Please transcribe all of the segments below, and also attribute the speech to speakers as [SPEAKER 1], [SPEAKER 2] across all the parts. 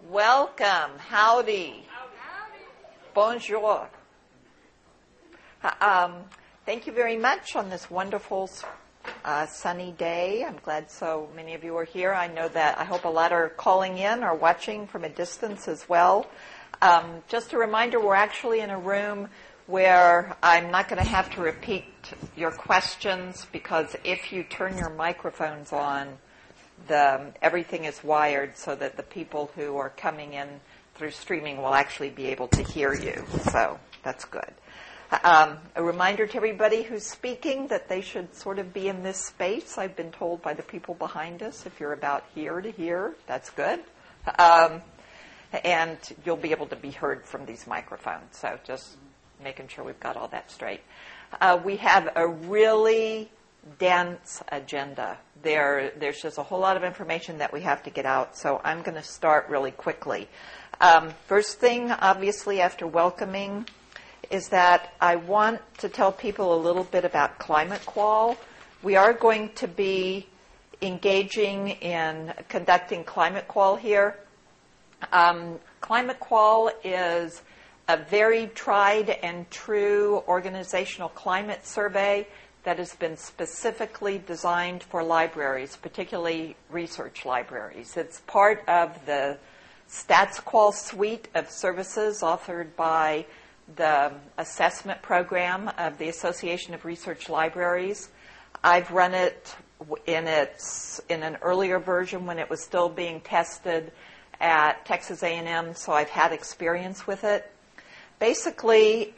[SPEAKER 1] Welcome. Howdy. Bonjour. Thank you very much on this wonderful sunny day. I'm glad so many of you are here. I hope a lot are calling in or watching from a distance as well. Just a reminder, we're actually in a room where I'm not going to have to repeat your questions, because if you turn your microphones on, everything is wired so that the people who are coming in through streaming will actually be able to hear you. So that's good. A reminder to everybody who's speaking that they should sort of be in this space. I've been told by the people behind us, if you're about here to here, that's good. And you'll be able to be heard from these microphones. So just making sure we've got all that straight. We have a really dense agenda. There's just a whole lot of information that we have to get out, so I'm going to start really quickly. First thing, obviously, after welcoming, is that I want to tell people a little bit about Climate Qual. We are going to be engaging in conducting Climate Qual here. Climate Qual is a very tried and true organizational climate survey that has been specifically designed for libraries, particularly research libraries. It's part of the StatsQual suite of services offered by the assessment program of the Association of Research Libraries. I've run it in an earlier version when it was still being tested at Texas A&M, so I've had experience with it. Basically,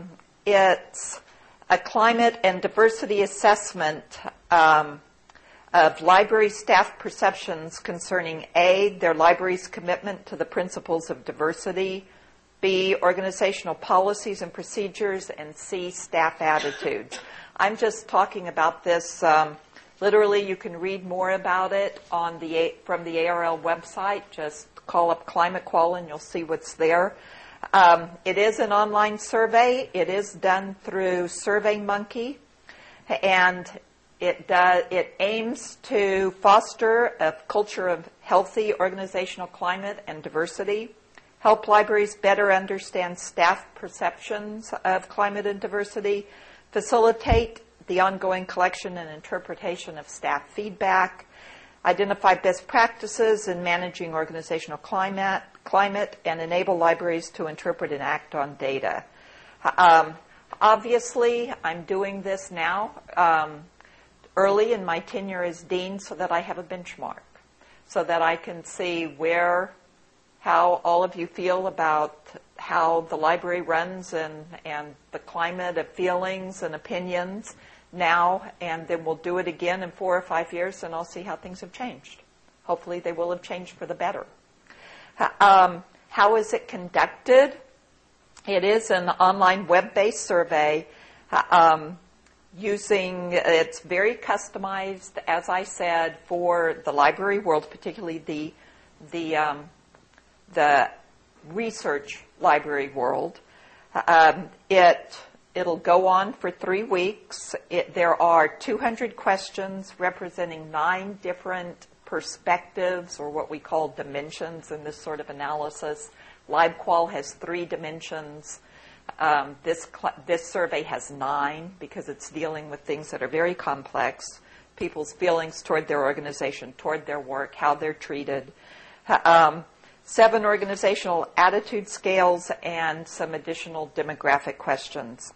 [SPEAKER 1] it's a climate and diversity assessment of library staff perceptions concerning A, their library's commitment to the principles of diversity, B, organizational policies and procedures, and C, staff attitudes. I'm just talking about this. Literally, you can read more about it from the ARL website. Just call up Climate Qual and you'll see what's there. It is an online survey. It is done through SurveyMonkey, and it aims to foster a culture of healthy organizational climate and diversity, help libraries better understand staff perceptions of climate and diversity, facilitate the ongoing collection and interpretation of staff feedback, identify best practices in managing organizational climate, and enable libraries to interpret and act on data. Obviously, I'm doing this now early in my tenure as dean so that I have a benchmark, so that I can see how all of you feel about how the library runs and the climate of feelings and opinions now, and then we'll do it again in 4 or 5 years, and I'll see how things have changed. Hopefully they will have changed for the better. How is it conducted? It is an online web-based survey it's very customized, as I said, for the library world, particularly the research library world. It'll go on for 3 weeks. There are 200 questions representing 9 different perspectives, or what we call dimensions in this sort of analysis. LibQual has 3 dimensions. This survey has 9 because it's dealing with things that are very complex, people's feelings toward their organization, toward their work, how they're treated. 7 organizational attitude scales and some additional demographic questions.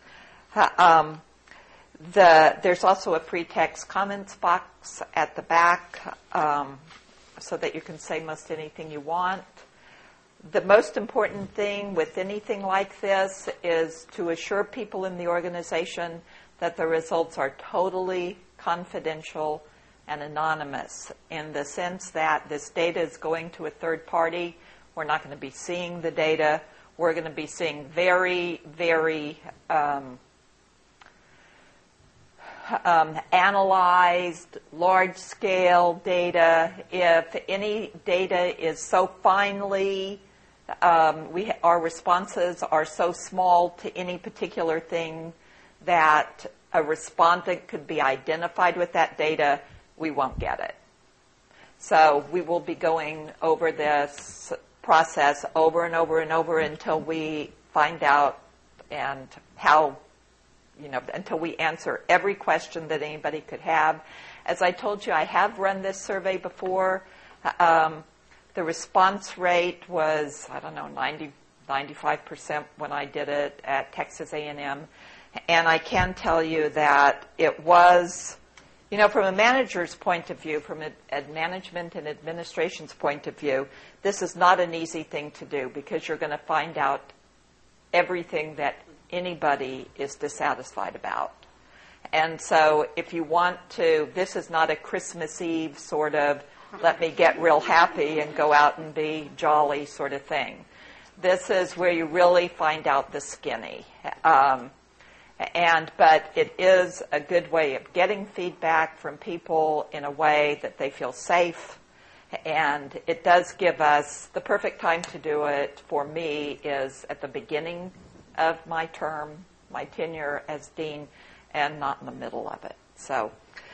[SPEAKER 1] There's also a free text comments box at the back so that you can say most anything you want. The most important thing with anything like this is to assure people in the organization that the results are totally confidential and anonymous, in the sense that this data is going to a third party. We're not going to be seeing the data. We're going to be seeing very, very analyzed, large-scale data. If any data is so finely, our responses are so small to any particular thing that a respondent could be identified with that data, we won't get it. So we will be going over this process over and over and over until we find out and how, until we answer every question that anybody could have. As I told you, I have run this survey before. The response rate was, 95% when I did it at Texas A&M. And I can tell you that it was, from a manager's point of view, from a management and administration's point of view, this is not an easy thing to do because you're going to find out everything that anybody is dissatisfied about. And so if you want to, this is not a Christmas Eve sort of, let me get real happy and go out and be jolly sort of thing. This is where you really find out the skinny. But it is a good way of getting feedback from people in a way that they feel safe. And it does give us, the perfect time to do it for me is at the beginning of my term, my tenure as dean, and not in the middle of it. So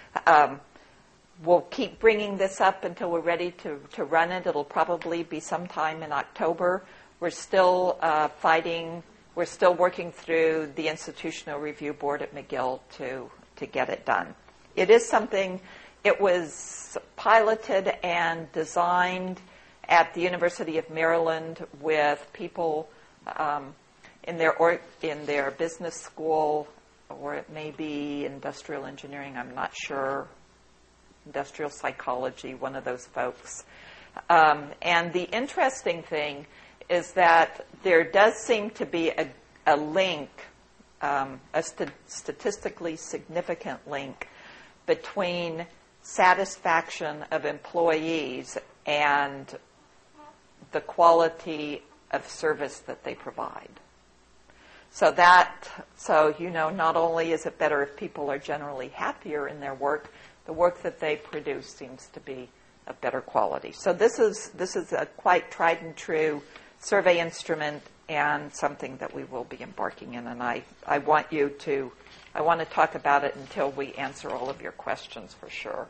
[SPEAKER 1] we'll keep bringing this up until we're ready to run it. It'll probably be sometime in October. We're still fighting. We're still working through the Institutional Review Board at McGill to get it done. It is something, it was piloted and designed at the University of Maryland with people in their business school, or it may be industrial engineering, I'm not sure, industrial psychology, one of those folks. And the interesting thing is that there does seem to be a link, a statistically significant link between satisfaction of employees and the quality of service that they provide. So not only is it better if people are generally happier in their work, the work that they produce seems to be of better quality. So this is a quite tried and true survey instrument and something that we will be embarking in. And I want to talk about it until we answer all of your questions for sure.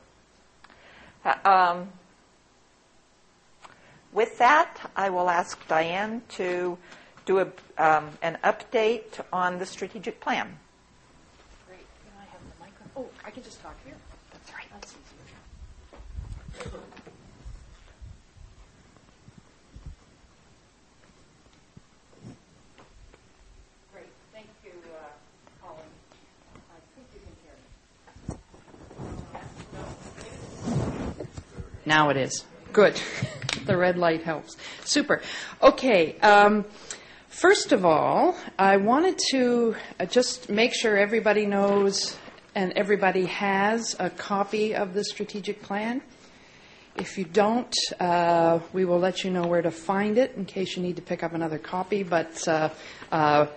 [SPEAKER 1] With that, I will ask Diane to do an update on the strategic plan.
[SPEAKER 2] Great. Can I have the microphone? Oh, I can just talk here.
[SPEAKER 1] That's right.
[SPEAKER 2] That's easier. Great. Thank you, Colin. I think you can hear me. Now it is. Good. The red light helps. Super. Okay. First of all, I wanted to just make sure everybody knows and everybody has a copy of the strategic plan. If you don't, we will let you know where to find it in case you need to pick up another copy. But the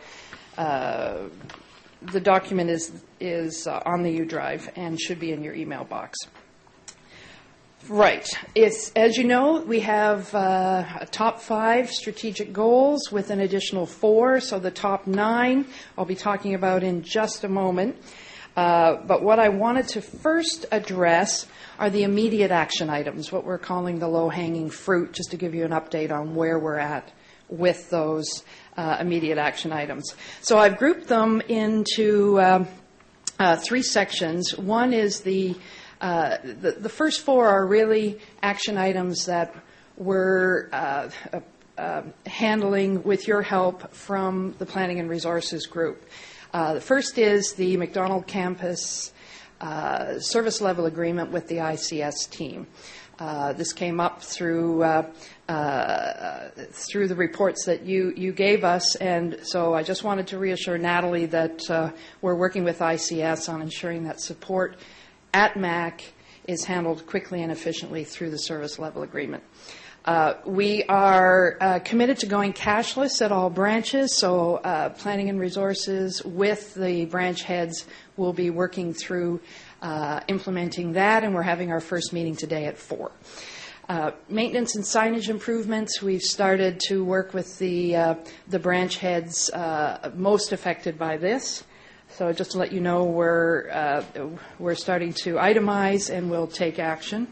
[SPEAKER 2] document is on the U Drive and should be in your email box. Right. As you know, we have a top 5 strategic goals with an additional 4. So the top 9 I'll be talking about in just a moment. But what I wanted to first address are the immediate action items, what we're calling the low-hanging fruit, just to give you an update on where we're at with those immediate action items. So I've grouped them into 3 sections. One is the first 4 are really action items that we're handling with your help from the Planning and Resources Group. The first is the McDonald Campus service level agreement with the ICS team. This came up through the reports that you gave us, and so I just wanted to reassure Natalie that we're working with ICS on ensuring that support at MAC is handled quickly and efficiently through the service level agreement. We are committed to going cashless at all branches, so Planning and Resources with the branch heads will be working through implementing that, and we're having our first meeting today at 4. Maintenance and signage improvements, we've started to work with the branch heads most affected by this. So just to let you know, we're starting to itemize and we'll take action.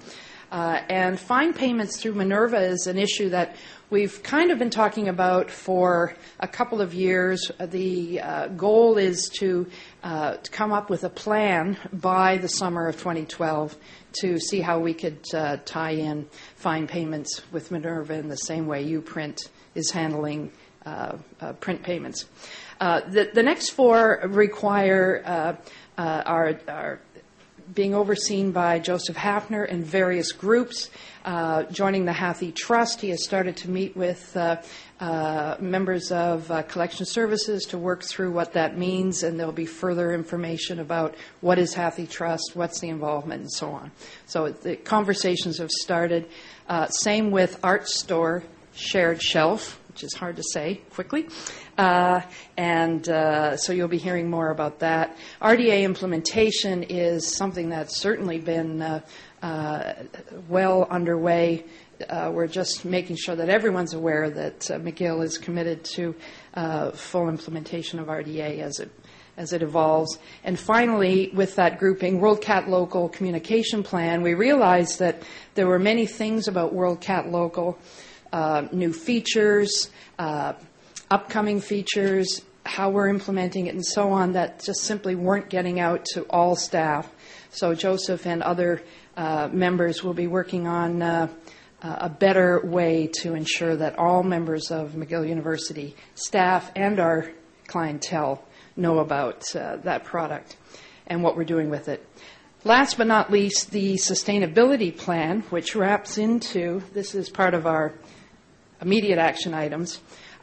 [SPEAKER 2] And fine payments through Minerva is an issue that we've kind of been talking about for a couple of years. The goal is to come up with a plan by the summer of 2012 to see how we could tie in fine payments with Minerva in the same way Uprint is handling print payments. The next four require are being overseen by Joseph Hafner and various groups. Joining the Hathi Trust, he has started to meet with members of collection services to work through what that means, and there'll be further information about what is Hathi Trust, what's the involvement, and so on. So the conversations have started. Same with Art Store Shared Shelf, which is hard to say quickly. So you'll be hearing more about that. RDA implementation is something that's certainly been well underway. We're just making sure that everyone's aware that McGill is committed to full implementation of RDA as it evolves. And finally, with that grouping, WorldCat Local Communication Plan, we realized that there were many things about WorldCat Local, new features, upcoming features, how we're implementing it, and so on, that just simply weren't getting out to all staff. So Joseph and other members will be working on a better way to ensure that all members of McGill University, staff and our clientele, know about that product and what we're doing with it. Last but not least, the sustainability plan, which wraps into, this is part of our immediate action items.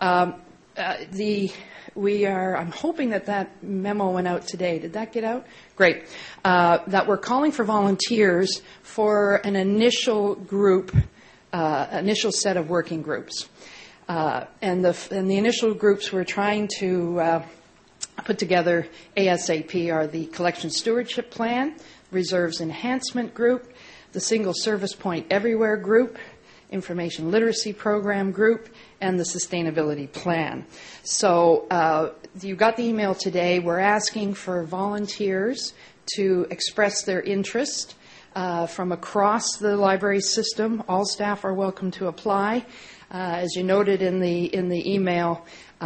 [SPEAKER 2] I'm hoping that memo went out today. Did that get out? Great. That we're calling for volunteers for an initial group, initial set of working groups. And the initial groups we're trying to put together ASAP are the Collection Stewardship Plan, Reserves Enhancement Group, the Single Service Point Everywhere Group, Information Literacy Program Group, and the Sustainability Plan. So you got the email today. We're asking for volunteers to express their interest from across the library system. All staff are welcome to apply. As you noted in the email,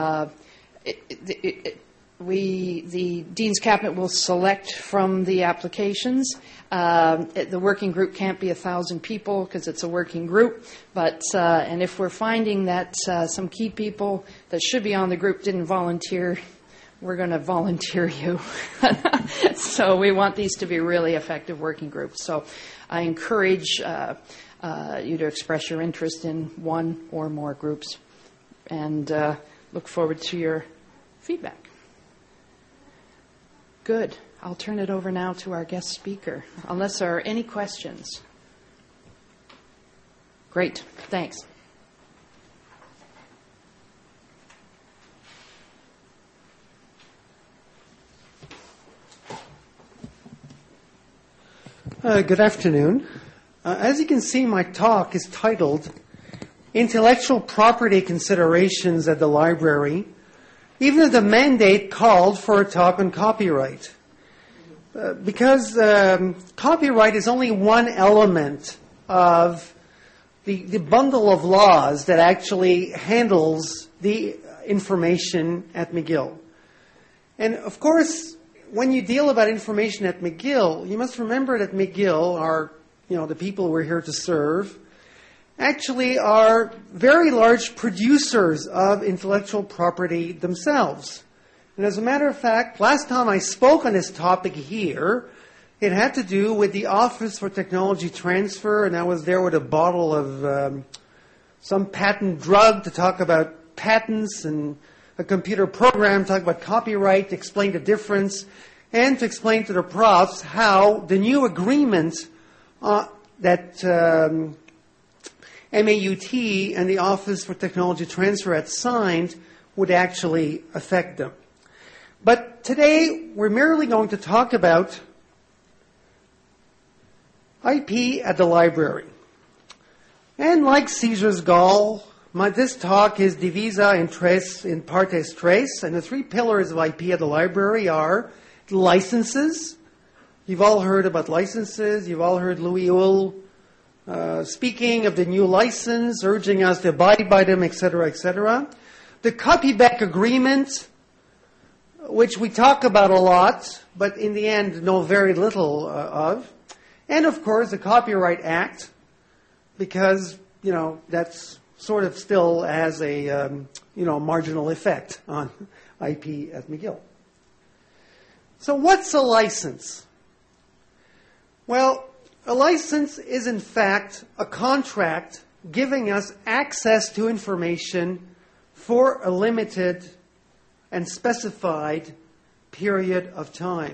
[SPEAKER 2] the Dean's Cabinet will select from the applications. The working group can't be 1,000 people because it's a working group, but and if we're finding that some key people that should be on the group didn't volunteer, we're going to volunteer you. So we want these to be really effective working groups. So I encourage you to express your interest in one or more groups, and look forward to your feedback. Good. I'll turn it over now to our guest speaker, unless there are any questions. Great. Thanks.
[SPEAKER 3] Good afternoon. As you can see, my talk is titled Intellectual Property Considerations at the Library, even though the mandate called for a talk on copyright. Because copyright is only one element of the bundle of laws that actually handles the information at McGill. And of course, when you deal about information at McGill, you must remember that McGill, the people we're here to serve, actually are very large producers of intellectual property themselves. And as a matter of fact, last time I spoke on this topic here, it had to do with the Office for Technology Transfer, and I was there with a bottle of some patent drug to talk about patents, and a computer program to talk about copyright, to explain the difference, and to explain to the profs how the new agreement that MAUT and the Office for Technology Transfer had signed would actually affect them. But today, we're merely going to talk about IP at the library. And like Caesar's Gall, this talk is divisa in partes tres, and the three pillars of IP at the library are licenses. You've all heard about licenses. You've all heard Louis Hull speaking of the new license, urging us to abide by them, etc., etc. The copyback agreement, which we talk about a lot, but in the end know very little of. And, of course, the Copyright Act, because, that's sort of still has a, marginal effect on IP at McGill. So what's a license? Well, a license is, in fact, a contract giving us access to information for a limited and specified period of time.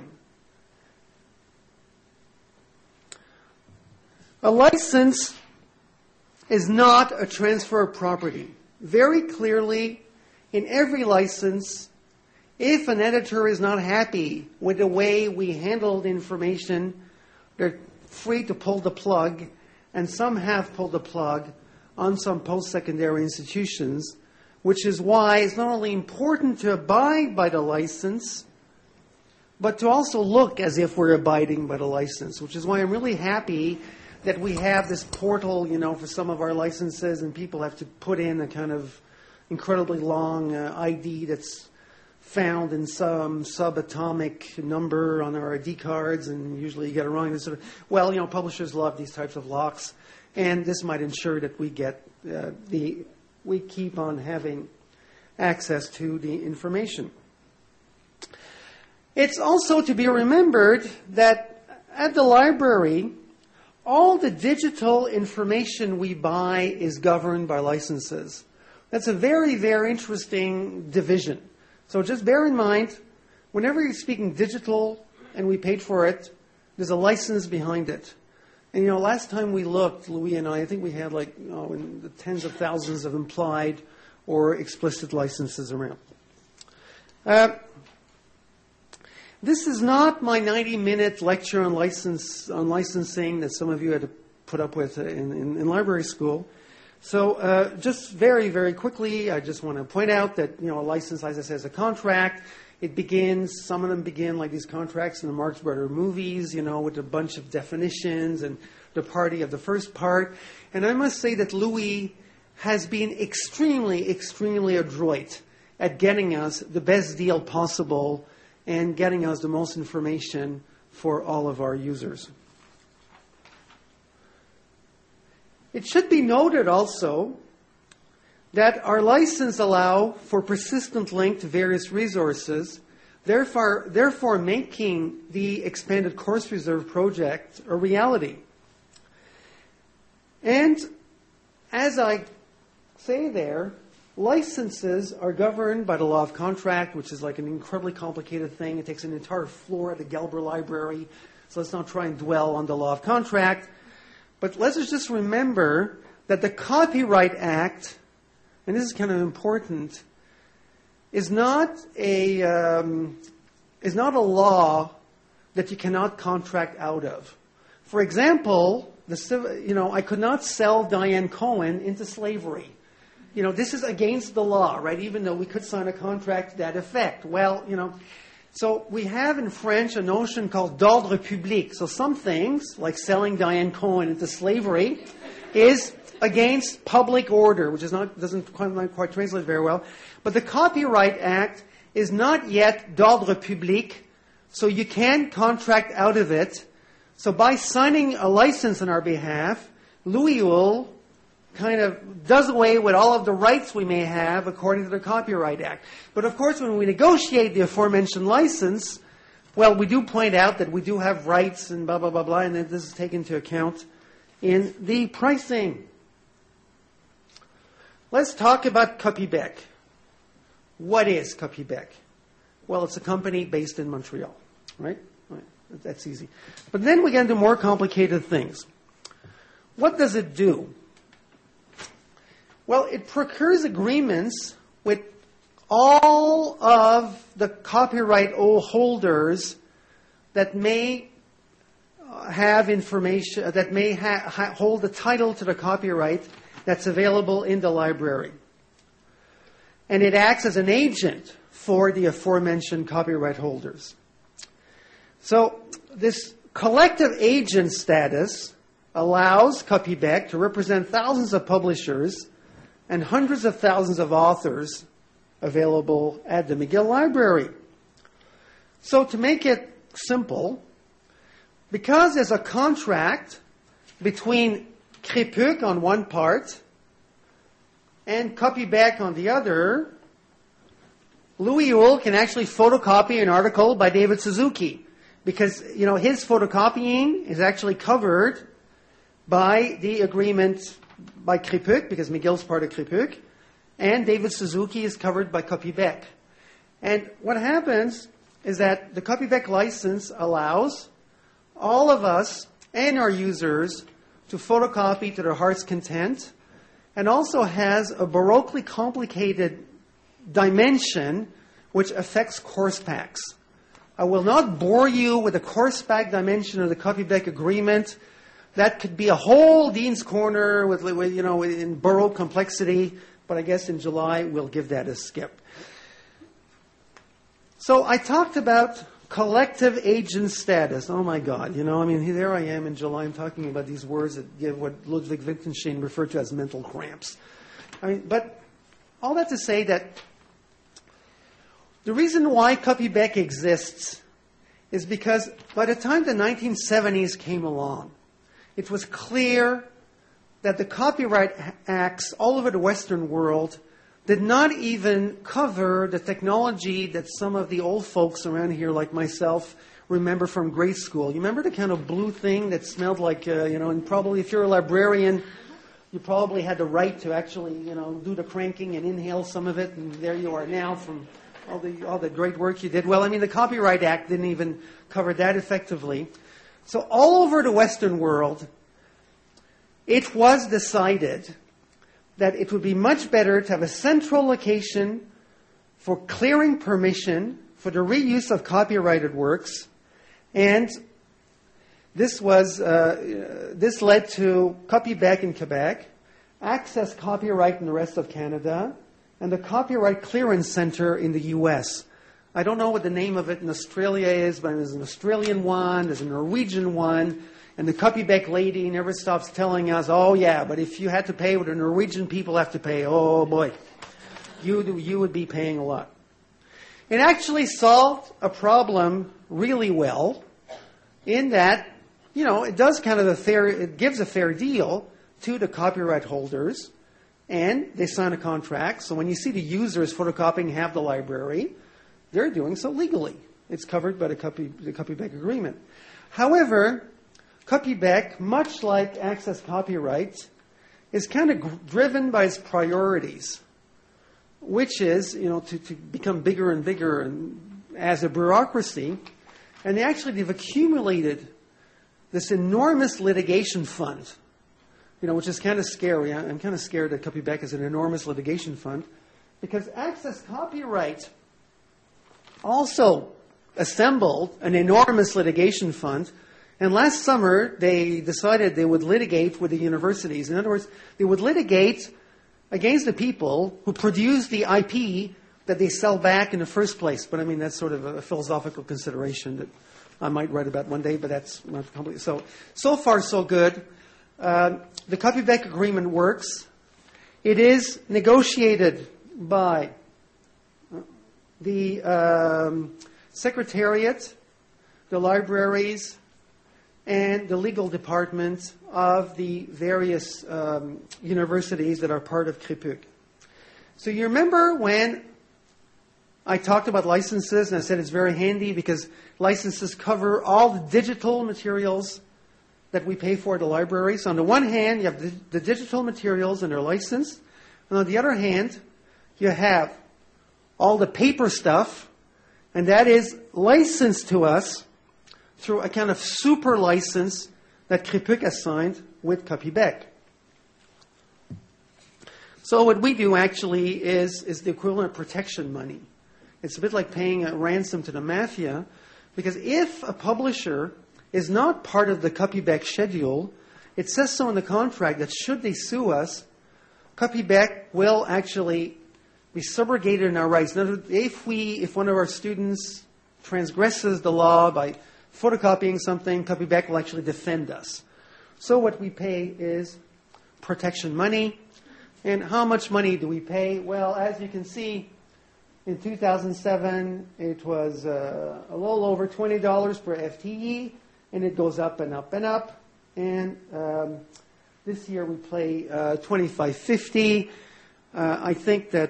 [SPEAKER 3] A license is not a transfer of property. Very clearly, in every license, if an editor is not happy with the way we handled information, they're free to pull the plug, and some have pulled the plug on some post-secondary institutions, which is why it's not only important to abide by the license, but to also look as if we're abiding by the license, which is why I'm really happy that we have this portal, for some of our licenses, and people have to put in a kind of incredibly long ID that's found in some subatomic number on our ID cards, and usually you get it wrong. Publishers love these types of locks, and this might ensure that we get we keep on having access to the information. It's also to be remembered that at the library, all the digital information we buy is governed by licenses. That's a very, very interesting division. So just bear in mind, whenever you're speaking digital and we paid for it, there's a license behind it. And last time we looked, Louis and I think we had in the tens of thousands of implied or explicit licenses around. This is not my 90-minute lecture on licensing that some of you had to put up with in library school. So just very, very quickly, I just want to point out that, a license, as I said, is a contract. Some of them begin like these contracts in the Marx Brothers movies, with a bunch of definitions and the party of the first part. And I must say that Louis has been extremely, extremely adroit at getting us the best deal possible and getting us the most information for all of our users. It should be noted also that our license allow for persistent link to various resources, therefore making the expanded course reserve project a reality. And as I say there, licenses are governed by the law of contract, which is like an incredibly complicated thing. It takes an entire floor at the Gelber Library, so let's not try and dwell on the law of contract. But let's just remember that the Copyright Act, and this is kind of important, is not a law that you cannot contract out of. For example, I could not sell Diane Cohen into slavery. This is against the law, right? Even though we could sign a contract to that effect. So we have in French a notion called d'ordre public. So some things, like selling Diane Cohen into slavery, is against public order, which doesn't quite translate very well. But the Copyright Act is not yet d'ordre public, so you can contract out of it. So by signing a license on our behalf, Louis will kind of does away with all of the rights we may have according to the Copyright Act. But of course, when we negotiate the aforementioned license, we do point out that we do have rights and blah, blah, blah, blah, and that this is taken into account in the pricing. Let's talk about Copybec. What is Copybec? Well, it's a company based in Montreal, right? That's easy. But then we get into more complicated things. What does it do? Well, it procures agreements with all of the copyright holders that may have information, that may hold the title to the copyright that's available in the library. And it acts as an agent for the aforementioned copyright holders. So this collective agent status allows Copybec to represent thousands of publishers and hundreds of thousands of authors available at the McGill Library. So to make it simple, because there's a contract between Crépuc on one part and Copybec on the other, Louis Hull can actually photocopy an article by David Suzuki because, his photocopying is actually covered by the agreement by Crépuc, because McGill's part of Crépuc, and David Suzuki is covered by Copybec. And what happens is that the Copybec license allows all of us and our users to photocopy to their heart's content, and also has a baroquely complicated dimension which affects course packs. I will not bore you with the course pack dimension of the Copybec agreement. That could be a whole Dean's Corner with in Baroque complexity, but I guess in July we'll give that a skip. So I talked about collective agent status. Oh my God, there I am in July. I'm talking about these words that give what Ludwig Wittgenstein referred to as mental cramps. But all that to say that the reason why Copybec exists is because by the time the 1970s came along, it was clear that the Copyright Acts all over the Western world did not even cover the technology that some of the old folks around here, like myself, remember from grade school. You remember the kind of blue thing that smelled like, and probably if you're a librarian, you probably had the right to actually, do the cranking and inhale some of it, and there you are now from all the great work you did. Well, the Copyright Act didn't even cover that effectively. So all over the Western world, it was decided that it would be much better to have a central location for clearing permission for the reuse of copyrighted works, and this led to Copybec in Quebec, Access Copyright in the rest of Canada, and the Copyright Clearance Center in the U.S. I don't know what the name of it in Australia is, but there's an Australian one, there's a Norwegian one, and the Copybec lady never stops telling us, oh yeah, but if you had to pay what the Norwegian people have to pay, oh boy, you would be paying a lot. It actually solved a problem really well in that, it does it gives a fair deal to the copyright holders, and they sign a contract. So when you see the users photocopying half the library, they're doing so legally. It's covered by the Copybec agreement. However, Copybec, much like Access Copyright, is kind of driven by its priorities, which is, to become bigger and bigger and as a bureaucracy. And they've accumulated this enormous litigation fund, which is kind of scary. I'm kind of scared that Copybec is an enormous litigation fund, because Access Copyright also assembled an enormous litigation fund. And last summer, they decided they would litigate with the universities. In other words, they would litigate against the people who produce the IP that they sell back in the first place. But that's sort of a philosophical consideration that I might write about one day, but that's not complete. So far, so good. The Copybec agreement works. It is negotiated by the Secretariat, the libraries, and the legal department of the various universities that are part of Crépuc. So you remember when I talked about licenses, and I said it's very handy because licenses cover all the digital materials that we pay for at the library. So on the one hand, you have the digital materials and their license. And on the other hand, you have all the paper stuff, and that is licensed to us through a kind of super license that Crépuc has signed with Copybec. So what we do actually is the equivalent of protection money. It's a bit like paying a ransom to the mafia, because if a publisher is not part of the Copybec schedule, it says so in the contract that should they sue us, Copybec will actually be subrogated in our rights. In other words, if one of our students transgresses the law by photocopying something, Copybec will actually defend us. So what we pay is protection money. And how much money do we pay? Well, as you can see, in 2007, it was a little over $20 per FTE, and it goes up and up and up. And this year we pay $25.50. I think that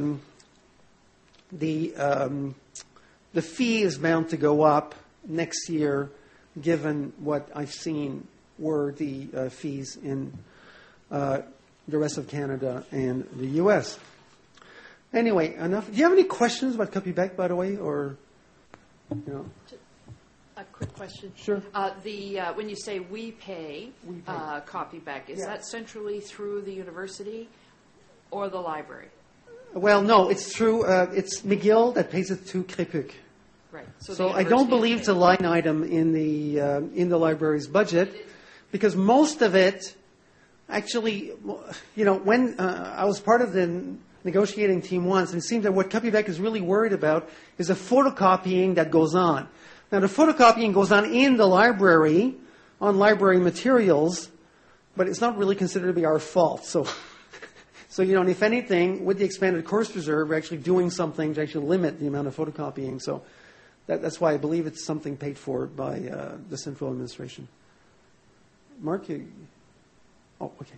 [SPEAKER 3] the fee is bound to go up next year, given what I've seen were the fees in the rest of Canada and the U.S. Anyway, enough. Do you have any questions about Copybec, by the way, or
[SPEAKER 2] A quick question.
[SPEAKER 3] Sure.
[SPEAKER 2] When you say we pay. Copybec, is that centrally through the university or the library?
[SPEAKER 3] Well, no, it's through. It's McGill that pays it to Crépuc.
[SPEAKER 2] Right.
[SPEAKER 3] So I don't believe it's a line item in the library's budget, because most of it, actually, when I was part of the negotiating team once, and it seems that what Copybec is really worried about is the photocopying that goes on. Now, the photocopying goes on in the library, on library materials, but it's not really considered to be our fault. So, and if anything, with the expanded course reserve, we're actually doing something to actually limit the amount of photocopying. So that's why I believe it's something paid for by the central administration. Mark, oh, okay.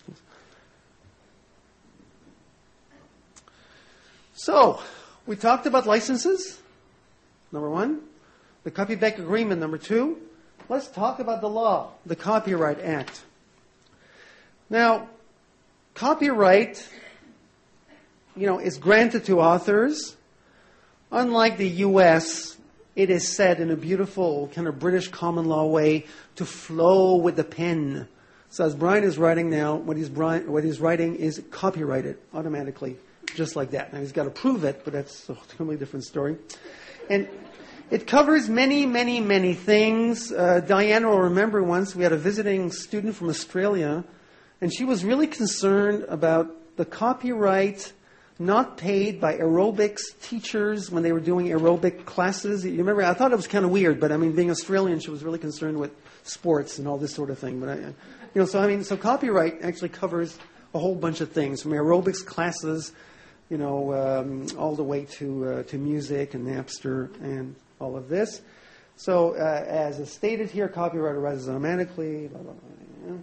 [SPEAKER 3] So, we talked about licenses, number one. The Copybec Agreement, number two. Let's talk about the law, the Copyright Act. Now, copyright, is granted to authors. Unlike the U.S., it is said in a beautiful kind of British common law way to flow with the pen. So as Brian is writing now, what he's writing is copyrighted automatically, just like that. Now he's got to prove it, but that's a totally different story. And it covers many, many, many things. Diana will remember once we had a visiting student from Australia, and she was really concerned about the copyright not paid by aerobics teachers when they were doing aerobic classes. You remember? I thought it was kind of weird, but being Australian, she was really concerned with sports and all this sort of thing. But so copyright actually covers a whole bunch of things, from aerobics classes, all the way to music and Napster and all of this. So, as is stated here, copyright arises automatically. Blah, blah, blah, yeah.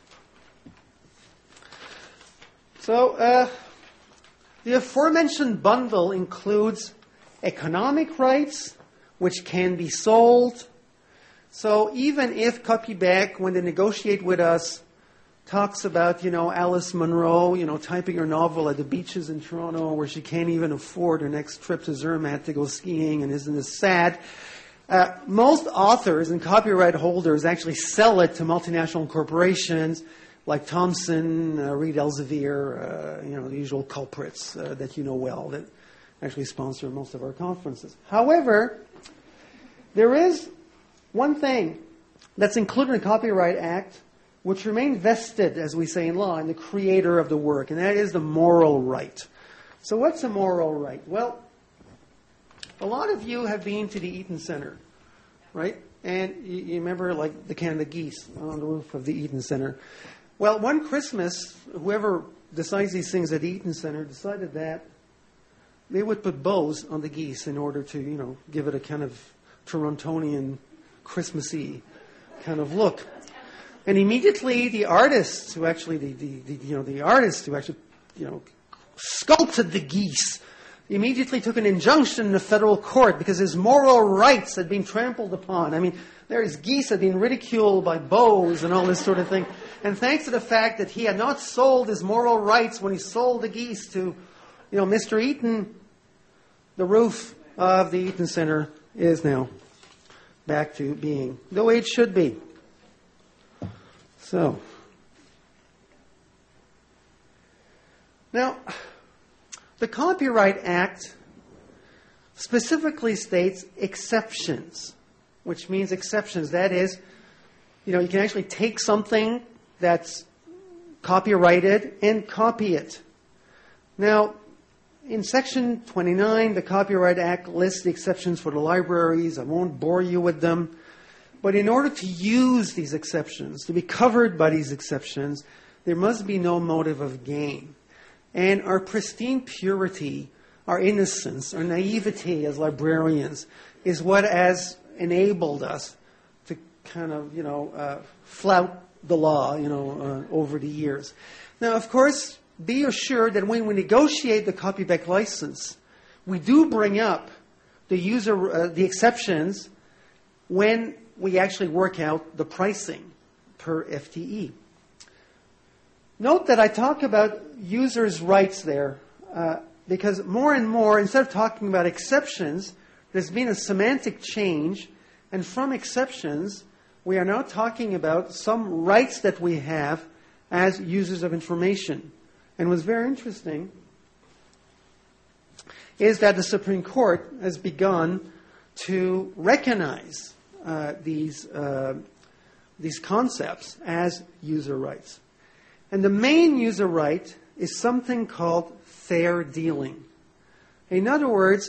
[SPEAKER 3] So, the aforementioned bundle includes economic rights, which can be sold. So even if Copybec, when they negotiate with us, talks about, Alice Munro, typing her novel at the beaches in Toronto where she can't even afford her next trip to Zermatt to go skiing, and isn't this sad? Most authors and copyright holders actually sell it to multinational corporations like Thomson, Reed Elsevier, the usual culprits that you know well that actually sponsor most of our conferences. However, there is one thing that's included in the Copyright Act which remains vested, as we say in law, in the creator of the work, and that is the moral right. So what's a moral right? Well, a lot of you have been to the Eaton Centre, right? And you remember, like, the Canada geese on the roof of the Eaton Centre. Well, one Christmas, whoever decides these things at the Eaton Centre decided that they would put bows on the geese in order to, give it a kind of Torontonian Christmassy kind of look. And immediately the artists who actually, sculpted the geese immediately took an injunction in the federal court because his moral rights had been trampled upon. His geese had been ridiculed by bows and all this sort of thing. And thanks to the fact that he had not sold his moral rights when he sold the geese to, Mr. Eaton, the roof of the Eaton Centre is now back to being the way it should be. So, now, the Copyright Act specifically states exceptions, which means exceptions. That is, you can actually take something that's copyrighted and copy it. Now, in Section 29, the Copyright Act lists the exceptions for the libraries. I won't bore you with them. But in order to use these exceptions, to be covered by these exceptions, there must be no motive of gain. And our pristine purity, our innocence, our naivety as librarians is what has enabled us to kind of, flout the law, over the years. Now, of course, be assured that when we negotiate the copyback license, we do bring up the exceptions when we actually work out the pricing per FTE. Note that I talk about users' rights there because more and more, instead of talking about exceptions, there's been a semantic change, and from exceptions, we are now talking about some rights that we have as users of information. And what's very interesting is that the Supreme Court has begun to recognize these concepts as user rights. And the main user right is something called fair dealing. In other words,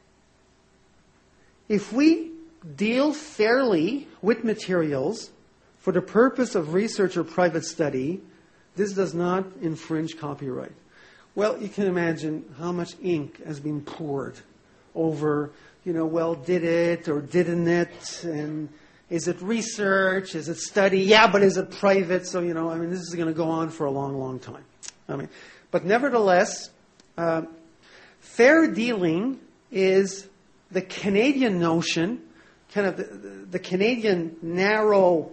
[SPEAKER 3] if we deal fairly with materials for the purpose of research or private study, this does not infringe copyright. Well, you can imagine how much ink has been poured over, did it or didn't it? And is it research? Is it study? Yeah, but is it private? So, this is going to go on for a long, long time. But nevertheless, fair dealing is the Canadian notion, kind of the Canadian narrow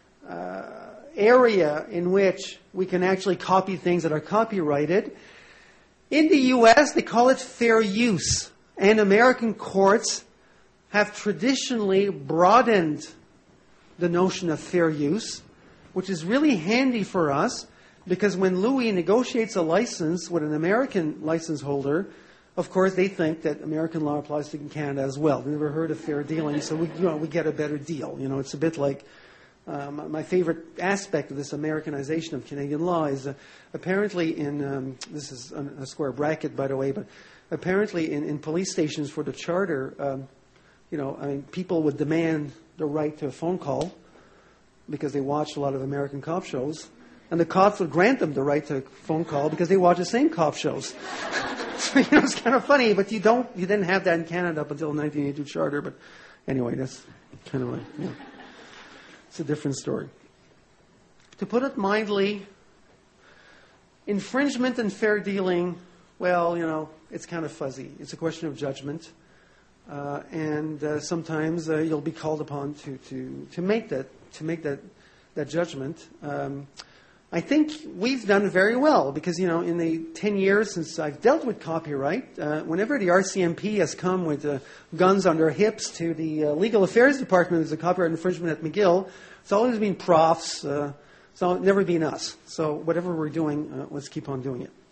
[SPEAKER 3] area in which we can actually copy things that are copyrighted. In the U.S., they call it fair use. And American courts have traditionally broadened the notion of fair use, which is really handy for us because when Louis negotiates a license with an American license holder, of course, they think that American law applies to Canada as well. They've never heard of fair dealing, so we get a better deal. It's a bit like my favorite aspect of this Americanization of Canadian law is apparently this is a square bracket, by the way, but apparently in police stations for the charter, people would demand the right to a phone call because they watched a lot of American cop shows, and the cops would grant them the right to a phone call because they watch the same cop shows. So, it's kind of funny, but you didn't have that in Canada up until the 1982 charter. But anyway, that's kind of it's a different story. To put it mildly, infringement and fair dealing, well, it's kind of fuzzy. It's a question of judgment. And sometimes you'll be called upon to make that judgment. I think we've done very well because, in the 10 years since I've dealt with copyright, whenever the RCMP has come with guns on their hips to the Legal Affairs Department as a copyright infringement at McGill, it's always been profs. It's never been us. So whatever we're doing, let's keep on doing it.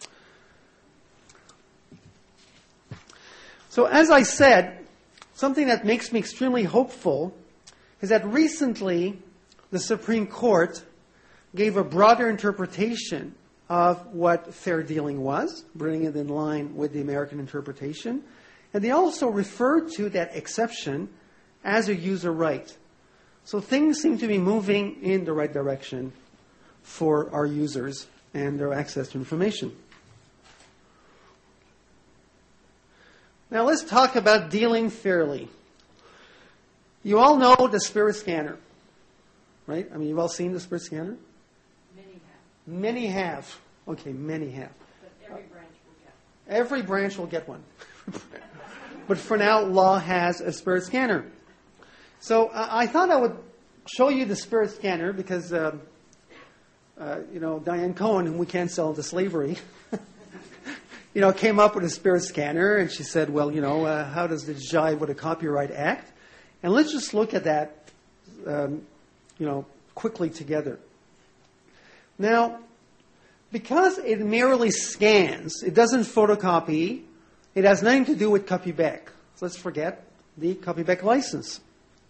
[SPEAKER 3] So as I said, something that makes me extremely hopeful is that recently the Supreme Court gave a broader interpretation of what fair dealing was, bringing it in line with the American interpretation. And they also referred to that exception as a user right. So things seem to be moving in the right direction for our users and their access to information. Now let's talk about dealing fairly. You all know the Spirit Scanner, right? You've all seen the Spirit Scanner? Many have. Okay, many have.
[SPEAKER 2] But every branch will get.
[SPEAKER 3] Every branch will get one. But for now, law has a Spirit Scanner. So I thought I would show you the Spirit Scanner because, Diane Cohen, whom we can't sell into slavery, came up with a Spirit Scanner, and she said, well, how does this jive with a Copyright Act? And let's just look at that, quickly together. Now, because it merely scans, it doesn't photocopy, it has nothing to do with copyback. So let's forget the copyback license.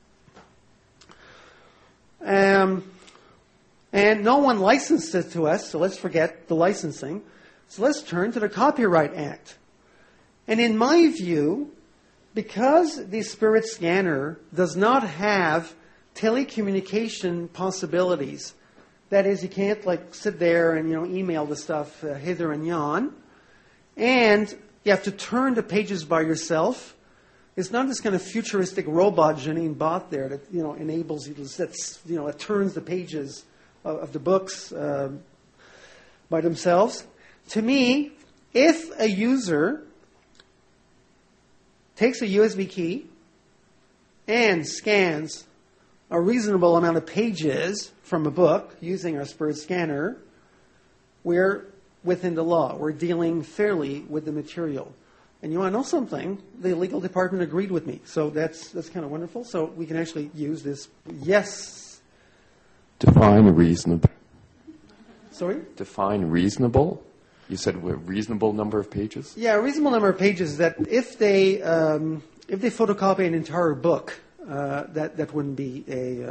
[SPEAKER 3] And no one licensed it to us, so let's forget the licensing. So let's turn to the Copyright Act. And in my view, because the Spirit Scanner does not have telecommunication possibilities. That is, you can't like sit there and email the stuff hither and yon, and you have to turn the pages by yourself. It's not this kind of futuristic robot, Janine bot there that enables you to that turns the pages of the books by themselves. To me, if a user takes a USB key and scans a reasonable amount of pages from a book using our SPIRT scanner, we're within the law. We're dealing fairly with the material. And you want to know something? The legal department agreed with me. So that's kind of wonderful. So we can actually use this. Yes.
[SPEAKER 4] Define reasonable.
[SPEAKER 3] Sorry?
[SPEAKER 4] Define reasonable? You said a reasonable number of pages?
[SPEAKER 3] Yeah, a reasonable number of pages that if they photocopy an entire book, that wouldn't be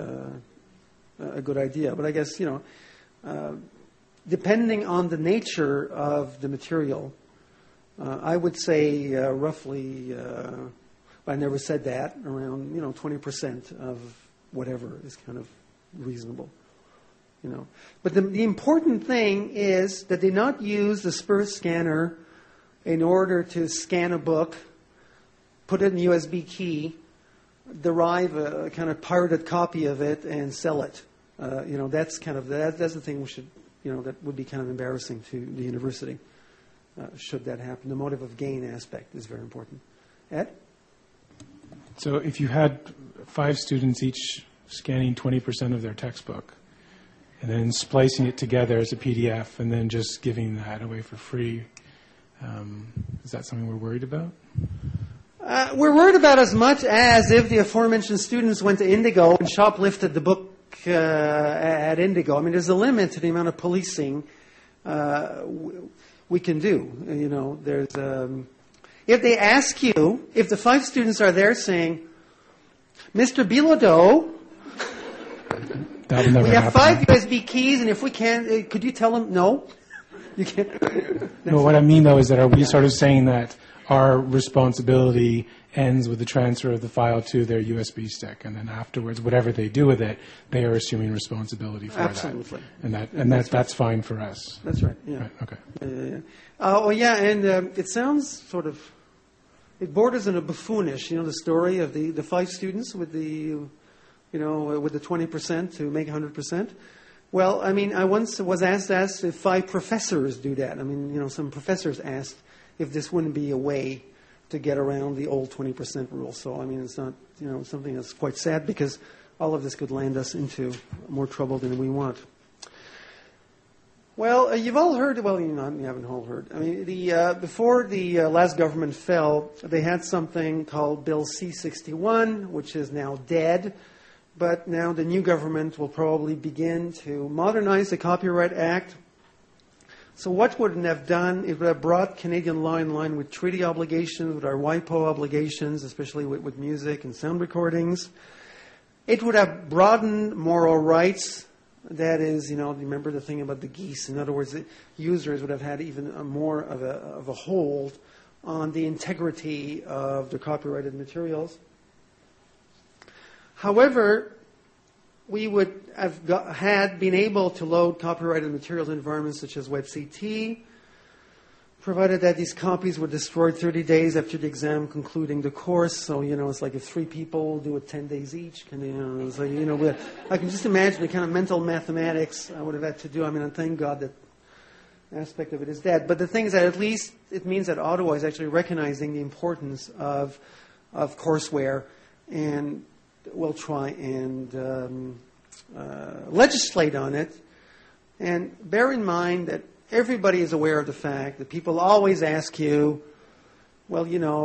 [SPEAKER 3] a good idea. But I guess, depending on the nature of the material, I would say roughly, I never said that, around 20% of whatever is kind of reasonable. But the important thing is that they not use the SPIRT scanner in order to scan a book, put it in a USB key, derive a kind of pirated copy of it, and sell it. That's the thing we should, that would be kind of embarrassing to the university. Should that happen. The motive of gain aspect is very important. Ed?
[SPEAKER 5] So if you had 5 students each scanning 20% of their textbook and then splicing it together as a PDF and then just giving that away for free, is that something we're worried about?
[SPEAKER 3] We're worried about as much as if the aforementioned students went to Indigo and shoplifted the book at Indigo. I mean, there's a limit to the amount of policing we can do. There's if they ask you, if the 5 students are there saying, Mr. Bilodeau, we have 5 USB keys, and if we can, could you tell them no? You can't.
[SPEAKER 5] No, what I mean though is that are we sort of saying that our responsibility ends with the transfer of the file to their USB stick, and then afterwards, whatever they do with it, they are assuming responsibility for
[SPEAKER 3] Absolutely.
[SPEAKER 5] that. And that's fine for us.
[SPEAKER 3] That's right. Yeah.
[SPEAKER 5] Right, okay.
[SPEAKER 3] And it sounds it borders on a buffoonish. The story of the 5 students with the 20% to make 100%. Well, I mean, I once was asked if 5 professors do that. I mean, some professors asked if this wouldn't be a way to get around the old 20% rule. So, I mean, it's not, something that's quite sad because all of this could land us into more trouble than we want. Well, you've all heard, well, you haven't all heard. I mean, before the last government fell, they had something called Bill C-61, which is now dead. But now the new government will probably begin to modernize the Copyright Act. So what would it have done? It would have brought Canadian law in line with treaty obligations, with our WIPO obligations, especially with music and sound recordings. It would have broadened moral rights. That is, remember the thing about the geese. In other words, the users would have had even more of a hold on the integrity of the copyrighted materials. However, we would have been able to load copyrighted materials in environments such as WebCT, provided that these copies were destroyed 30 days after the exam concluding the course. So, it's like if 3 people do it 10 days each. I can just imagine the kind of mental mathematics I would have had to do. I mean, and thank God that aspect of it is dead. But the thing is that at least it means that Ottawa is actually recognizing the importance of courseware, and we'll try and legislate on it. And bear in mind that everybody is aware of the fact that people always ask you, well,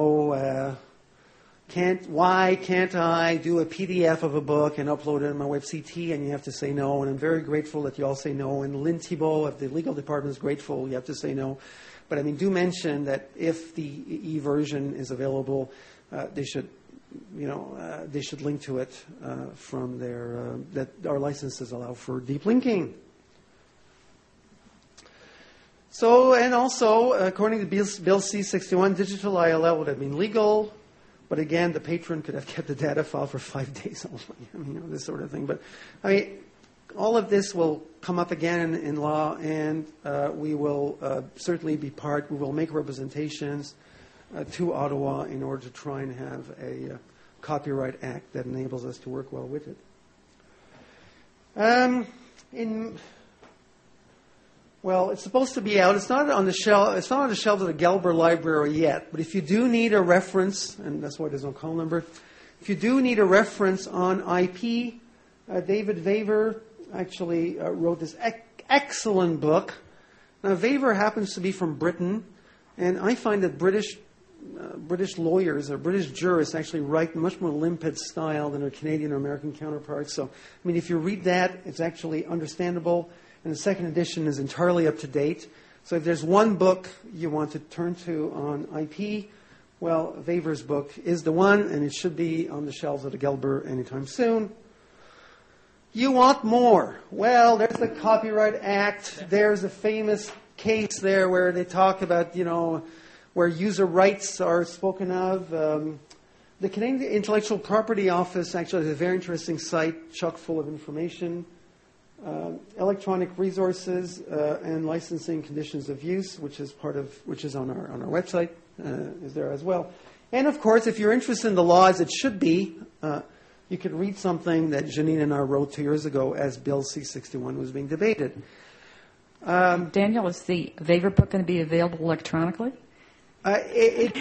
[SPEAKER 3] why can't I do a PDF of a book and upload it on my WebCT? And you have to say no. And I'm very grateful that you all say no. And Lynn Thibault of the legal department is grateful you have to say no. But I mean, do mention that if the e-version is available, they should link to it from that our licenses allow for deep linking. So, and also, according to Bill C-61, digital ILL would have been legal, But again, the patron could have kept the data file for 5 days only. I mean, this sort of thing. But I mean, all of this will come up again in law, and we will certainly be part. We will make representations to Ottawa in order to try and have a Copyright Act that enables us to work well with it. Well, it's supposed to be out. It's not on the shelf. It's not on the shelves of the Gelber Library yet. But if you do need a reference, and that's why there's no call number, if you do need a reference on IP, David Vaver actually wrote this excellent book. Now, Vaver happens to be from Britain, and I find that British lawyers or British jurists actually write in much more limpid style than their Canadian or American counterparts. So, I mean, if you read that, it's actually understandable. And the second edition is entirely up to date. So if there's one book you want to turn to on IP, well, Vaver's book is the one, and it should be on the shelves of the Gelber anytime soon. You want more? Well, there's the Copyright Act. There's a famous case there where they talk about, where user rights are spoken of. The Canadian Intellectual Property Office actually has a very interesting site, chock full of information. Electronic resources and licensing conditions of use, which is on our website, is there as well. And of course, if you're interested in the law as it should be, you could read something that Janine and I wrote 2 years ago as Bill C-61 was being debated.
[SPEAKER 6] Daniel, is the Vaver book going to be available electronically?
[SPEAKER 3] Right,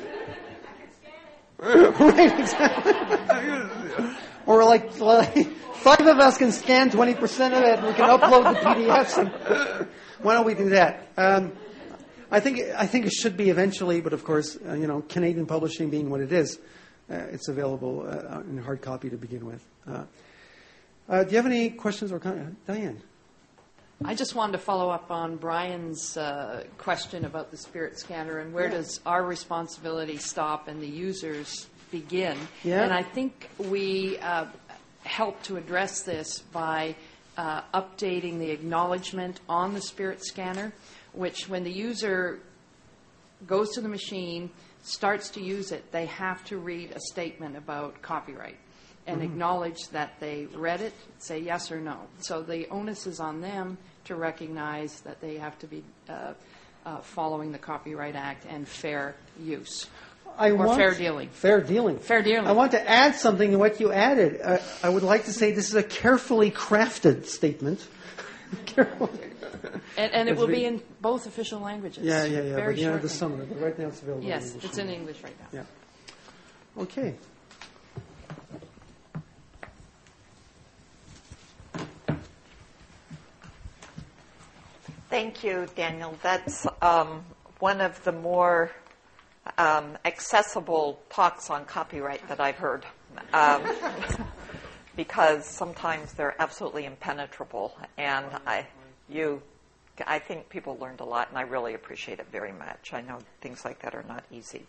[SPEAKER 3] exactly. Or like 5 of us can scan 20% of it, and we can upload the PDFs. And why don't we do that? I think it should be eventually, but of course, Canadian publishing being what it is, it's available in hard copy to begin with. Do you have any questions or comments, Diane?
[SPEAKER 2] I just wanted to follow up on Brian's question about the Spirit Scanner and where does our responsibility stop and the users begin.
[SPEAKER 3] Yeah.
[SPEAKER 2] And I think we help to address this by updating the acknowledgement on the Spirit Scanner, which when the user goes to the machine, starts to use it, they have to read a statement about copyright and acknowledge that they read it, say yes or no. So the onus is on them to recognize that they have to be following the Copyright Act and fair use. Fair dealing.
[SPEAKER 3] Fair dealing.
[SPEAKER 2] Fair dealing.
[SPEAKER 3] I want to add something to what you added. I would like to say this is a carefully crafted statement.
[SPEAKER 2] And it will be in both official languages.
[SPEAKER 3] Yeah.
[SPEAKER 2] Very shortly.
[SPEAKER 3] The summary. But right now it's available.
[SPEAKER 2] Yes,
[SPEAKER 3] in English.
[SPEAKER 2] it's in English right now.
[SPEAKER 3] Yeah. Okay.
[SPEAKER 1] Thank you, Daniel. That's one of the more accessible talks on copyright that I've heard, because sometimes they're absolutely impenetrable, and I think people learned a lot, and I really appreciate it very much. I know things like that are not easy.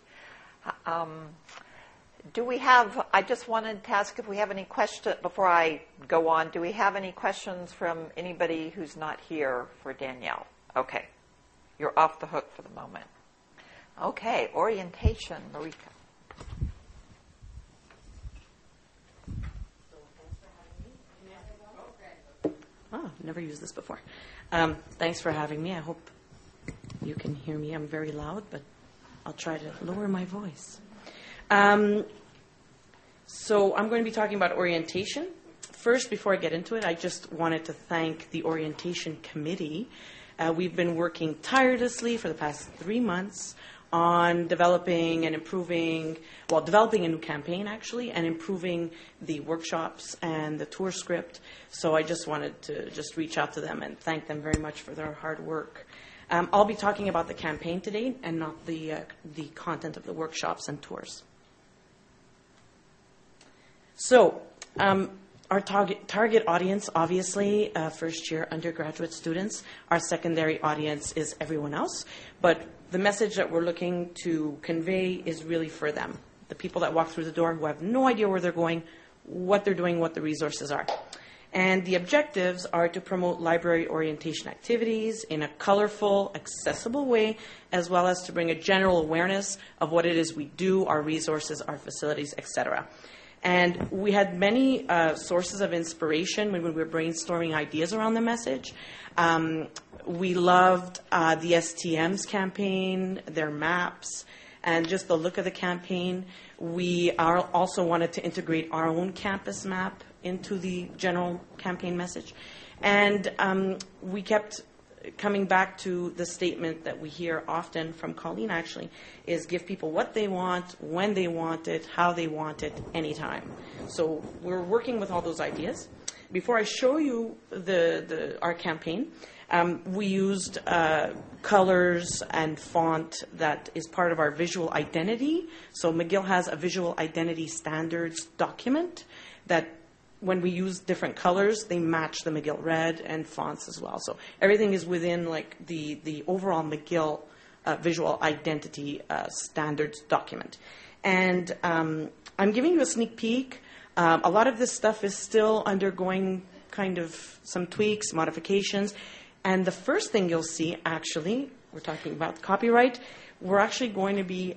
[SPEAKER 1] I just wanted to ask if we have any questions, before I go on, do we have any questions from anybody who's not here for Danielle? Okay. You're off the hook for the moment. Okay, orientation, Marika.
[SPEAKER 7] Oh, never used this before. Thanks for having me. I hope you can hear me. I'm very loud, but I'll try to lower my voice. So I'm going to be talking about orientation. First, before I get into it, I just wanted to thank the Orientation Committee. We've been working tirelessly for the past 3 months on developing a new campaign, actually, and improving the workshops and the tour script. So I just wanted to just reach out to them and thank them very much for their hard work. I'll be talking about the campaign today and not the content of the workshops and tours. So our target audience, obviously, first-year undergraduate students. Our secondary audience is everyone else. But the message that we're looking to convey is really for them, the people that walk through the door who have no idea where they're going, what they're doing, what the resources are. And the objectives are to promote library orientation activities in a colorful, accessible way, as well as to bring a general awareness of what it is we do, our resources, our facilities, etc. And we had many sources of inspiration when we were brainstorming ideas around the message. We loved the STM's campaign, their maps, and just the look of the campaign. We also wanted to integrate our own campus map into the general campaign message. And we kept coming back to the statement that we hear often from Colleen, actually, is give people what they want, when they want it, how they want it, anytime. So we're working with all those ideas. Before I show you our campaign, we used colors and font that is part of our visual identity. So McGill has a visual identity standards document that when we use different colors, they match the McGill red and fonts as well. So everything is within like the overall McGill visual identity standards document. And I'm giving you a sneak peek. A lot of this stuff is still undergoing kind of some tweaks, modifications. And the first thing you'll see, actually, we're talking about copyright, we're actually going to be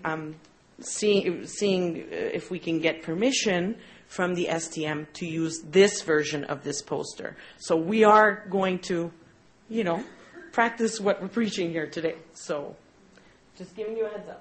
[SPEAKER 7] seeing if we can get permission from the STM to use this version of this poster. So we are going to, practice what we're preaching here today. So just giving you a heads up.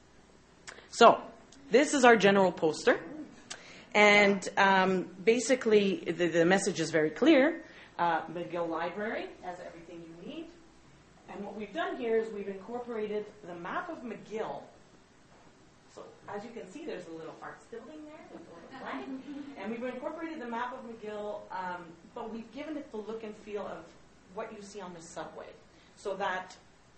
[SPEAKER 7] So this is our general poster. And basically, the message is very clear. McGill Library has everything you need. And what we've done here is we've incorporated the map of McGill. So as you can see, there's a little art stippling there. There's a little flag. And we've incorporated the map of McGill, but we've given it the look and feel of what you see on the subway. So that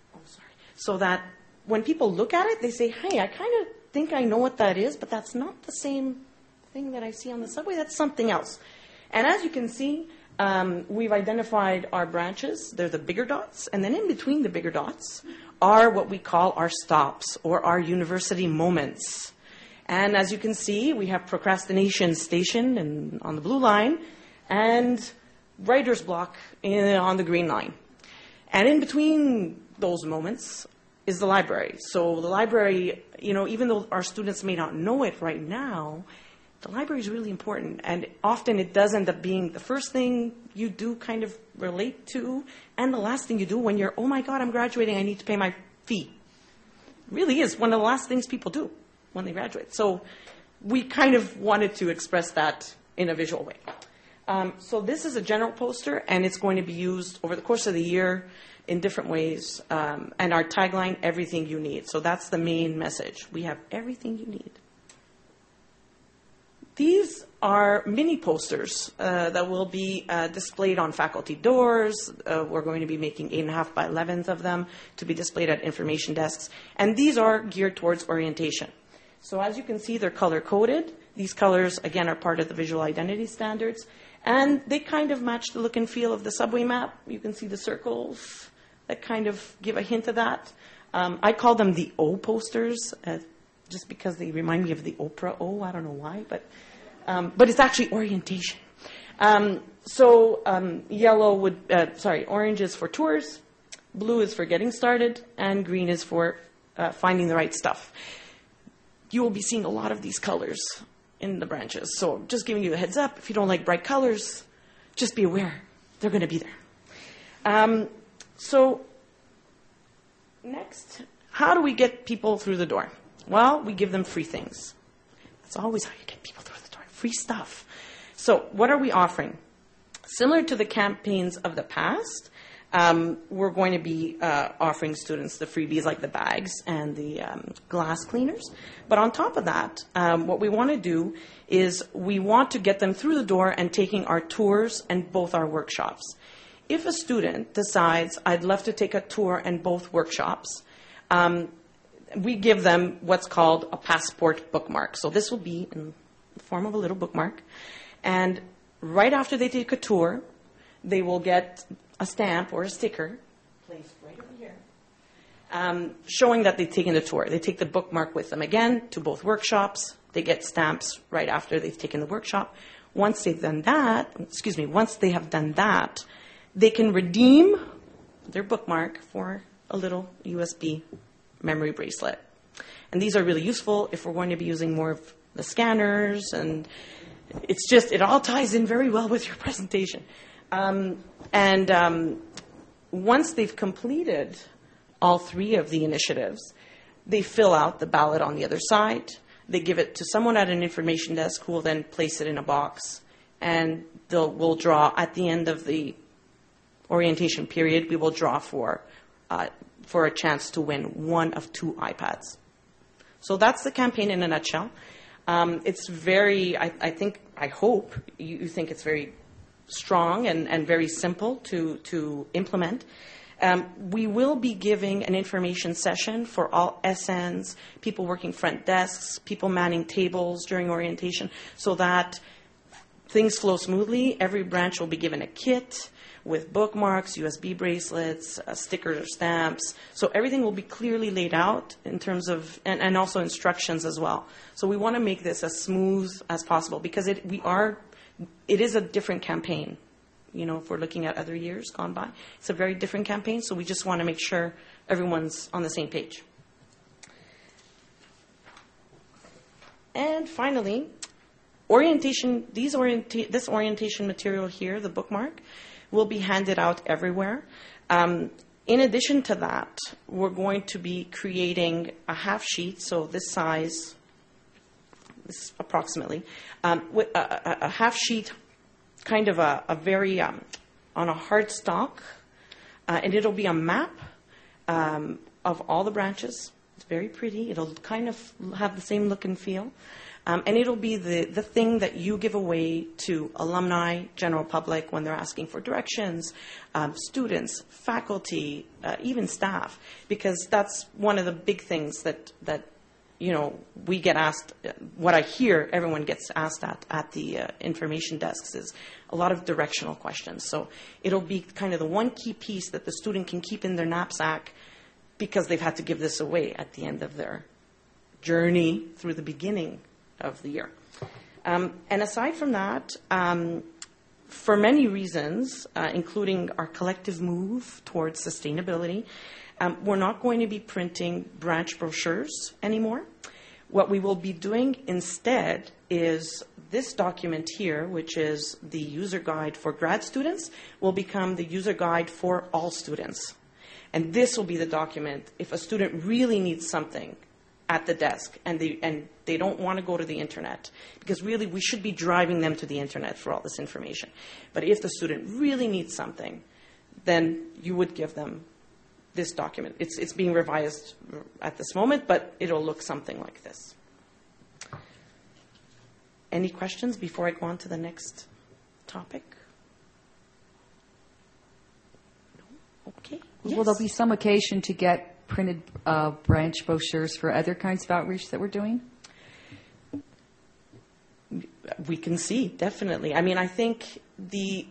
[SPEAKER 7] when people look at it, they say, hey, I kind of think I know what that is, but that's not the same thing that I see on the subway. That's something else. And as you can see, we've identified our branches. They're the bigger dots. And then in between the bigger dots are what we call our stops or our university moments. And as you can see, we have procrastination station on the blue line and writer's block on the green line. And in between those moments is the library. So the library, even though our students may not know it right now, the library is really important, and often it does end up being the first thing you do kind of relate to, and the last thing you do when you're, oh my God, I'm graduating, I need to pay my fee. It really is one of the last things people do when they graduate. So we kind of wanted to express that in a visual way. So this is a general poster, and it's going to be used over the course of the year in different ways, and our tagline, everything you need. So that's the main message. We have everything you need. These are mini posters that will be displayed on faculty doors. We're going to be making 8.5 by 11s of them to be displayed at information desks. And these are geared towards orientation. So as you can see, they're color-coded. These colors, again, are part of the visual identity standards. And they kind of match the look and feel of the subway map. You can see the circles that kind of give a hint of that. I call them the O posters, just because they remind me of the Oprah O. I don't know why, but it's actually orientation. Orange is for tours, blue is for getting started, and green is for finding the right stuff. You will be seeing a lot of these colors in the branches. So just giving you a heads up, if you don't like bright colors, just be aware. They're going to be there. So next, how do we get people through the door? Well, we give them free things. That's always how you get people through the door. Free stuff. So what are we offering? Similar to the campaigns of the past, we're going to be offering students the freebies like the bags and the glass cleaners. But on top of that, what we want to do is we want to get them through the door and taking our tours and both our workshops. If a student decides, I'd love to take a tour and both workshops, we give them what's called a passport bookmark. So this will be in the form of a little bookmark. And right after they take a tour, they will get a stamp or a sticker placed right over here, showing that they've taken the tour. They take the bookmark with them again to both workshops. They get stamps right after they've taken the workshop. Once they have done that, they can redeem their bookmark for a little USB memory bracelet. And these are really useful if we're going to be using more of the scanners, and it all ties in very well with your presentation. Once they've completed all 3 of the initiatives, they fill out the ballot on the other side. They give it to someone at an information desk who will then place it in a box, and we'll draw at the end of the orientation period. We will draw for a chance to win one of 2 iPads. So that's the campaign in a nutshell. It's very, I hope you think it's very strong and very simple to implement. We will be giving an information session for all SNs, people working front desks, people manning tables during orientation, so that things flow smoothly. Every branch will be given a kit with bookmarks, USB bracelets, stickers or stamps. So everything will be clearly laid out in terms of, and also instructions as well. So we want to make this as smooth as possible, because it is a different campaign. If we're looking at other years gone by, it's a very different campaign. So we just want to make sure everyone's on the same page. And finally, this orientation material here, the bookmark, will be handed out everywhere. In addition to that, we're going to be creating a half sheet, so this size, this approximately, with a half sheet, kind of a very, on a hard stock, and it'll be a map of all the branches. It's very pretty. It'll kind of have the same look and feel. And it'll be the thing that you give away to alumni, general public, when they're asking for directions, students, faculty, even staff, because that's one of the big things that we get asked. What I hear everyone gets asked at the information desks is a lot of directional questions. So it'll be kind of the one key piece that the student can keep in their knapsack, because they've had to give this away at the end of their journey through the beginning of the year. And aside from that, for many reasons, including our collective move towards sustainability, we're not going to be printing branch brochures anymore. What we will be doing instead is this document here, which is the user guide for grad students, will become the user guide for all students. And this will be the document if a student really needs something at the desk and they don't want to go to the internet, because really we should be driving them to the internet for all this information. But if the student really needs something, then you would give them this document. It's being revised at this moment, but it'll look something like this. Any questions before I go on to the next topic? No? Okay. Yes.
[SPEAKER 6] Will there be some occasion to get printed branch brochures for other kinds of outreach that we're doing?
[SPEAKER 7] We can see, definitely. I mean, I think the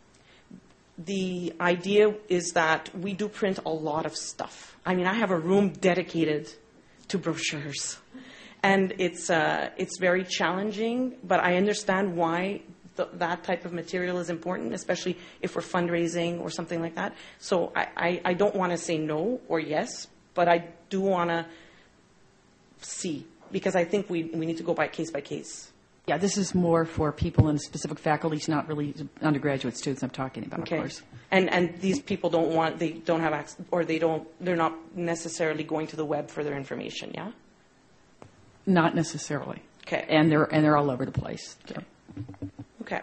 [SPEAKER 7] idea is that we do print a lot of stuff. I mean, I have a room dedicated to brochures, and it's very challenging, but I understand why that type of material is important, especially if we're fundraising or something like that. So I don't want to say no or yes, but I do want to see, because I think we need to go by case.
[SPEAKER 6] Yeah, this is more for people in specific faculties, not really undergraduate students I'm talking about,
[SPEAKER 7] Okay.
[SPEAKER 6] Of course.
[SPEAKER 7] And these people don't have access, or they're not necessarily going to the web for their information, yeah?
[SPEAKER 6] Not necessarily.
[SPEAKER 7] Okay.
[SPEAKER 6] And they're all over the place.
[SPEAKER 7] Okay. Okay.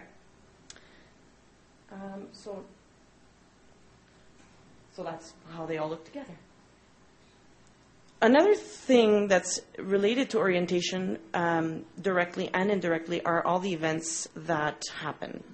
[SPEAKER 7] So that's how they all look together. Another thing that's related to orientation, directly and indirectly, are all the events that happen.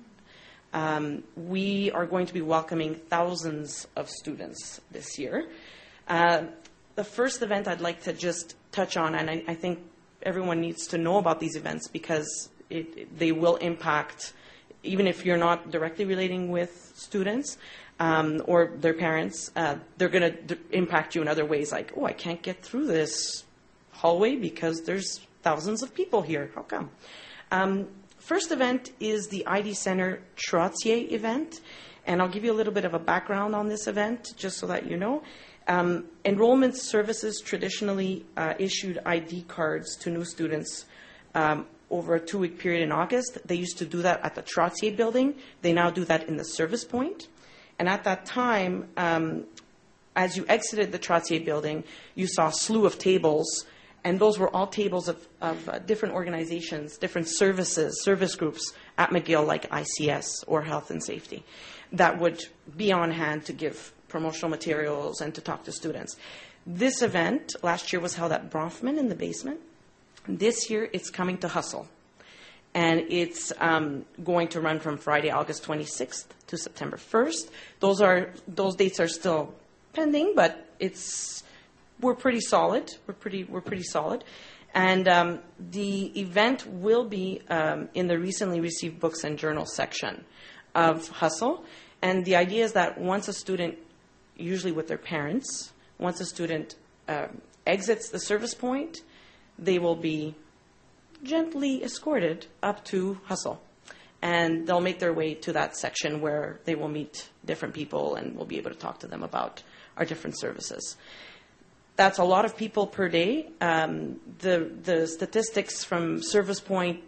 [SPEAKER 7] We are going to be welcoming thousands of students this year. The first event I'd like to just touch on, and I think everyone needs to know about these events, because they will impact, even if you're not directly relating with students or their parents, they're going to impact you in other ways, like, oh, I can't get through this hallway because there's thousands of people here. How come? First event is the ID Center Trottier event, and I'll give you a little bit of a background on this event, just so that you know. Enrollment Services traditionally issued ID cards to new students over a 2-week period in August. They used to do that at the Trottier building. They now do that in the service point. And at that time, as you exited the Trottier building, you saw a slew of tables, and those were all tables of different organizations, different services, service groups at McGill, like ICS or Health and Safety, that would be on hand to give promotional materials and to talk to students. This event last year was held at Bronfman in the basement. This year it's coming to Hustle, and it's going to run from Friday, August 26th to September 1st. Those dates are still pending, but we're pretty solid. We're pretty solid, and the event will be in the recently received books and journals section of Hustle. And the idea is that once a student, usually with their parents, once a student exits the service point, they will be gently escorted up to Hustle. And they'll make their way to that section where they will meet different people and we'll be able to talk to them about our different services. That's a lot of people per day. The statistics from Service Point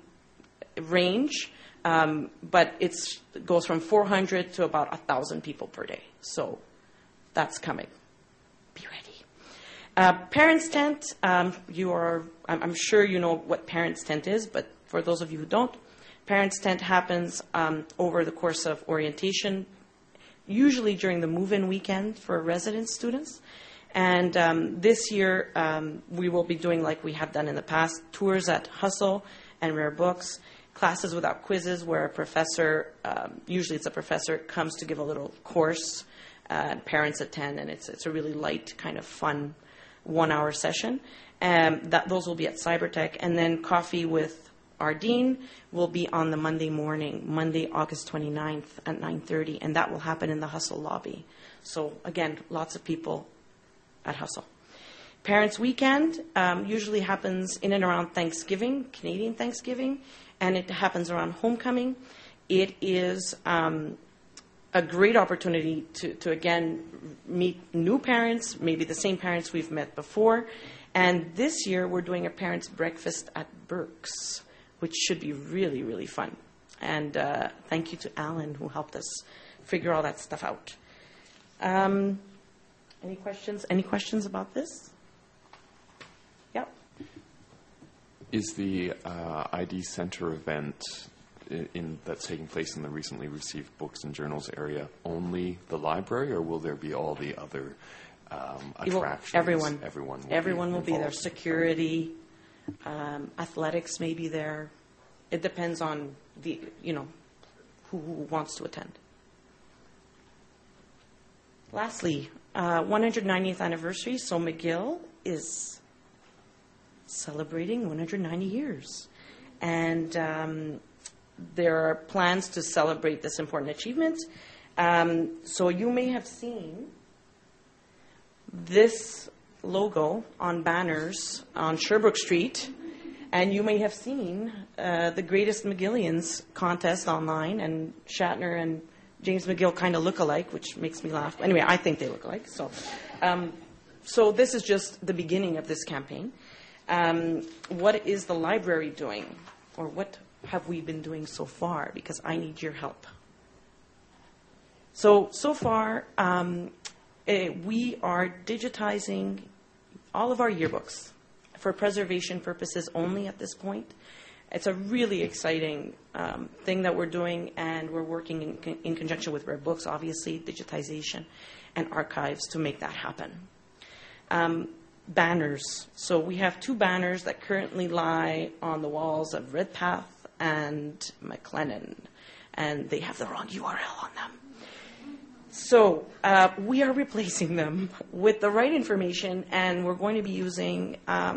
[SPEAKER 7] range, but it goes from 400 to about 1,000 people per day. So that's coming. Be ready. Parents' Tent, I'm sure you know what Parents' Tent is, but for those of you who don't, Parents' Tent happens over the course of orientation, usually during the move-in weekend for resident students. And this year, we will be doing, like we have done in the past, tours at Hustle and Rare Books, classes without quizzes, where a professor, usually it's a professor, comes to give a little course. Parents attend, and it's a really light, kind of fun 1-hour session. Those will be at Cybertech. And then Coffee with our dean will be on the Monday morning, Monday, August 29th at 9:30, and that will happen in the Hustle lobby. So, again, lots of people at Hustle. Parents' Weekend usually happens in and around Thanksgiving, Canadian Thanksgiving, and it happens around homecoming. It is a great opportunity to again, meet new parents, maybe the same parents we've met before. And this year, we're doing a parents' breakfast at Burke's, which should be really, really fun. And thank you to Alan, who helped us figure all that stuff out. Any questions? Any questions about this? Yep.
[SPEAKER 4] Is the ID Center event that's taking place in the recently received books and journals area only the library, or will there be all the other attractions?
[SPEAKER 7] Everyone will be there. Security, athletics may be there. It depends on who wants to attend. Lastly, 190th anniversary. So McGill is celebrating 190 years. And there are plans to celebrate this important achievement. So you may have seen this logo on banners on Sherbrooke Street. And you may have seen the Greatest McGillians contest online. And Shatner and James McGill kind of look alike, which makes me laugh. Anyway, I think they look alike. So this is just the beginning of this campaign. What is the library doing? Or what have we been doing so far? Because I need your help. So far, we are digitizing all of our yearbooks for preservation purposes only at this point. It's a really exciting thing that we're doing, and we're working in conjunction with Rare Books, obviously, digitization and archives to make that happen. Banners. So we have 2 banners that currently lie on the walls of Redpath and McLennan, and they have the wrong URL on them. So we are replacing them with the right information, and we're going to be using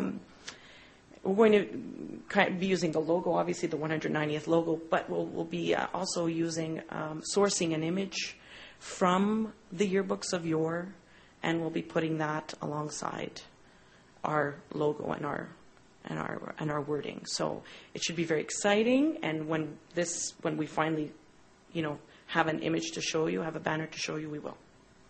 [SPEAKER 7] the logo, obviously the 190th logo, but we'll be also using sourcing an image from the yearbooks of yore, and we'll be putting that alongside our logo and and our wording. So it should be very exciting. And when we finally, have an image to show you, have a banner to show you, we will.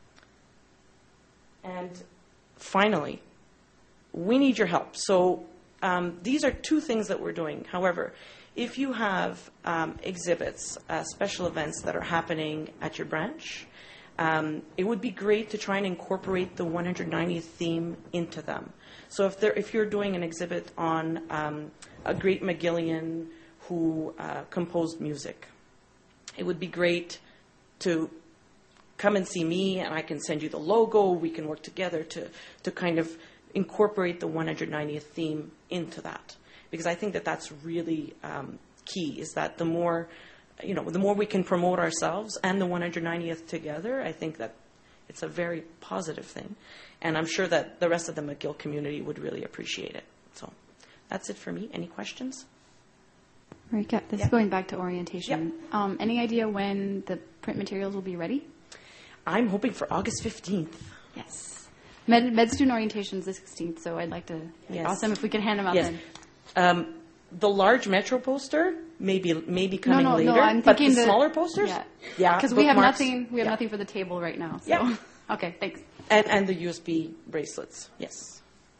[SPEAKER 7] And finally, we need your help. So these are two things that we're doing. However, if you have exhibits, special events that are happening at your branch, it would be great to try and incorporate the 190th theme into them. So if you're doing an exhibit on a great McGillian who composed music, it would be great to come and see me, and I can send you the logo. We can work together to kind of incorporate the 190th theme into that, because I think that that's really key. Is that the more we can promote ourselves and the 190th together, I think that it's a very positive thing, and I'm sure that the rest of the McGill community would really appreciate it. So that's it for me. Any questions?
[SPEAKER 8] Marika, this is going back to orientation.
[SPEAKER 7] Yep.
[SPEAKER 8] Any idea when the print materials will be ready?
[SPEAKER 7] I'm hoping for August 15th.
[SPEAKER 8] Yes. Med student orientation is the 16th, so I'd like to.
[SPEAKER 7] Yes.
[SPEAKER 8] Awesome if we could hand them out
[SPEAKER 7] then. The large Metro poster may be coming later.
[SPEAKER 8] No, I'm
[SPEAKER 7] but
[SPEAKER 8] thinking
[SPEAKER 7] the smaller posters?
[SPEAKER 8] Yeah. Because we have
[SPEAKER 7] bookmarks.
[SPEAKER 8] nothing. We have nothing for the table right now. So.
[SPEAKER 7] Yeah.
[SPEAKER 8] Okay, thanks.
[SPEAKER 7] And the USB bracelets. Yes.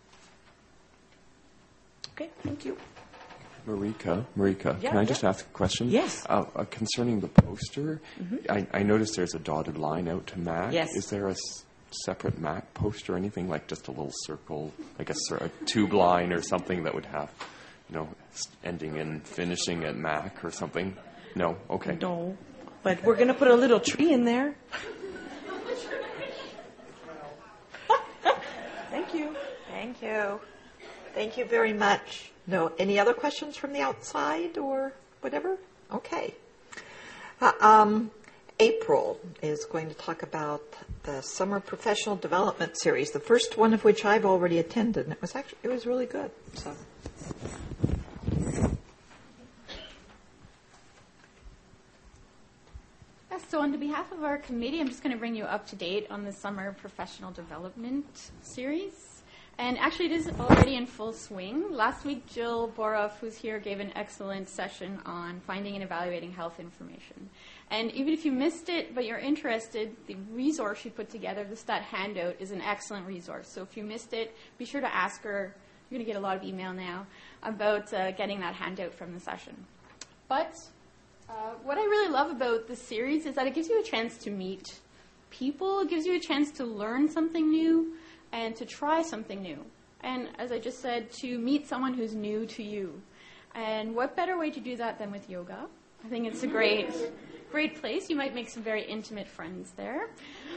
[SPEAKER 7] Okay, thank you.
[SPEAKER 4] Marika,
[SPEAKER 7] Yeah,
[SPEAKER 4] can I just
[SPEAKER 7] yeah.
[SPEAKER 4] ask a question?
[SPEAKER 7] Yes.
[SPEAKER 4] Concerning the poster, I noticed there's a dotted line out to MAC.
[SPEAKER 7] Yes.
[SPEAKER 4] Is there a separate MAC poster or anything, like just a little circle, like a tube line or something that would have, ending and finishing at MAC or something? No? Okay.
[SPEAKER 7] No, but we're going to put a little tree in there. Thank you.
[SPEAKER 1] Thank you. Thank you very much. No, any other questions from the outside or whatever? Okay. April is going to talk about the Summer Professional Development Series, the first one of which I've already attended, and it was really good. So.
[SPEAKER 9] So on behalf of our committee, I'm just going to bring you up to date on the Summer Professional Development Series. And actually, it is already in full swing. Last week, Jill Boroff, who's here, gave an excellent session on finding and evaluating health information. And even if you missed it, but you're interested, the resource she put together, that handout, is an excellent resource. So if you missed it, be sure to ask her. You're going to get a lot of email now about getting that handout from the session. But what I really love about this series is that it gives you a chance to meet people. It gives you a chance to learn something new and to try something new. And as I just said, to meet someone who's new to you. And what better way to do that than with yoga? I think it's a great place. You might make some very intimate friends there.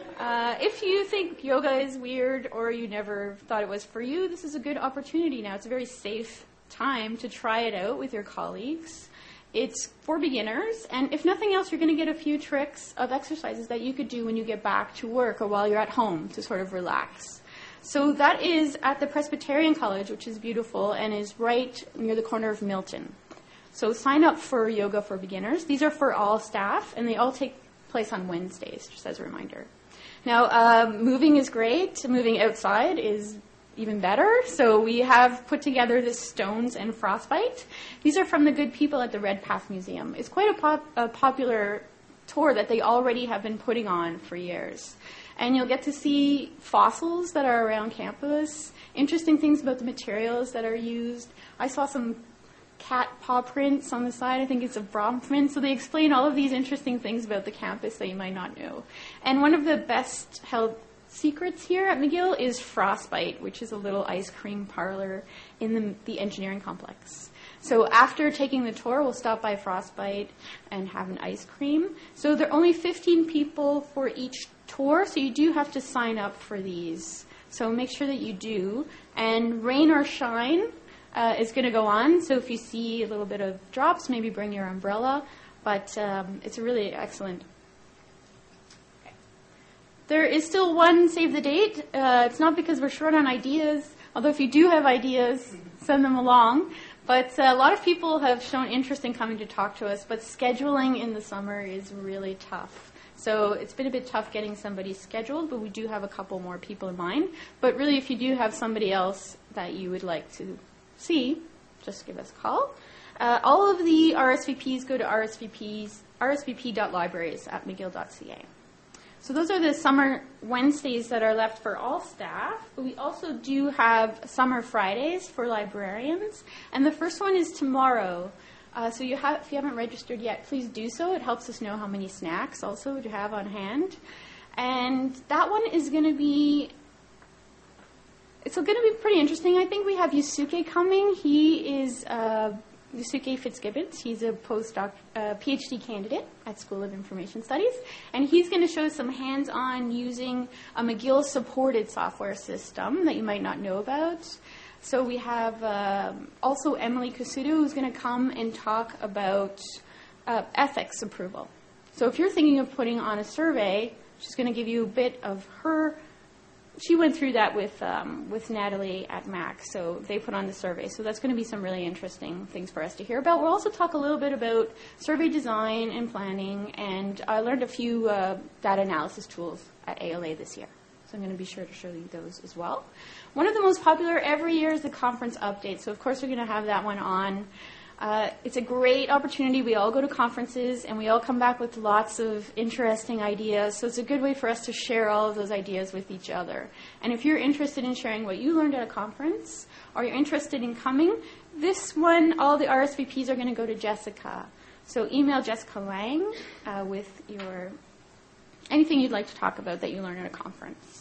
[SPEAKER 9] If you think yoga is weird or you never thought it was for you, this is a good opportunity now. It's a very safe time to try it out with your colleagues. It's for beginners, and if nothing else, you're going to get a few tricks of exercises that you could do when you get back to work or while you're at home to sort of relax. So that is at the Presbyterian College, which is beautiful and is right near the corner of Milton. So sign up for Yoga for Beginners. These are for all staff, and they all take place on Wednesdays, just as a reminder. Now, moving is great. Moving outside is even better. So we have put together this Stones and Frostbite. These are from the good people at the Redpath Museum. It's quite a popular tour that they already have been putting on for years. And you'll get to see fossils that are around campus, interesting things about the materials that are used. I saw some cat paw prints on the side. I think it's a Brahmin. So they explain all of these interesting things about the campus that you might not know. And one of the best held secrets here at McGill is Frostbite, which is a little ice cream parlor in the engineering complex. So after taking the tour, we'll stop by Frostbite and have an ice cream. So there are only 15 people for each tour, so you do have to sign up for these. So make sure that you do. And rain or shine is going to go on. So if you see a little bit of drops, maybe bring your umbrella. But it's a really excellent. Okay. There is still one save the date. It's not because we're short on ideas, although if you do have ideas, send them along. But a lot of people have shown interest in coming to talk to us, but scheduling in the summer is really tough. So it's been a bit tough getting somebody scheduled, but we do have a couple more people in mind. But really, if you do have somebody else that you would like to see, just give us a call. All of the RSVPs go to rsvp.libraries@mcgill.ca. So those are the summer Wednesdays that are left for all staff. But we also do have summer Fridays for librarians. And the first one is tomorrow. So if you haven't registered yet, please do so. It helps us know how many snacks also to have on hand. And that one is going to be... It's going to be pretty interesting. I think we have Yusuke coming. He is... Yusuke Fitzgibbons. He's a postdoc, PhD candidate at School of Information Studies, and he's going to show some hands-on using a McGill-supported software system that you might not know about. So we have also Emily Kusudu, who's going to come and talk about ethics approval. So if you're thinking of putting on a survey, she's going to give you a bit of her. She went through that with Natalie at MAC, so they put on the survey. So that's going to be some really interesting things for us to hear about. We'll also talk a little bit about survey design and planning, and I learned a few data analysis tools at ALA this year. So I'm going to be sure to show you those as well. One of the most popular every year is the conference update. So of course we're going to have that one on. It's a great opportunity. We all go to conferences, and we all come back with lots of interesting ideas. So it's a good way for us to share all of those ideas with each other. And if you're interested in sharing what you learned at a conference, or you're interested in coming, this one, all the RSVPs are going to go to Jessica. So email Jessica Lang with anything you'd like to talk about that you learned at a conference.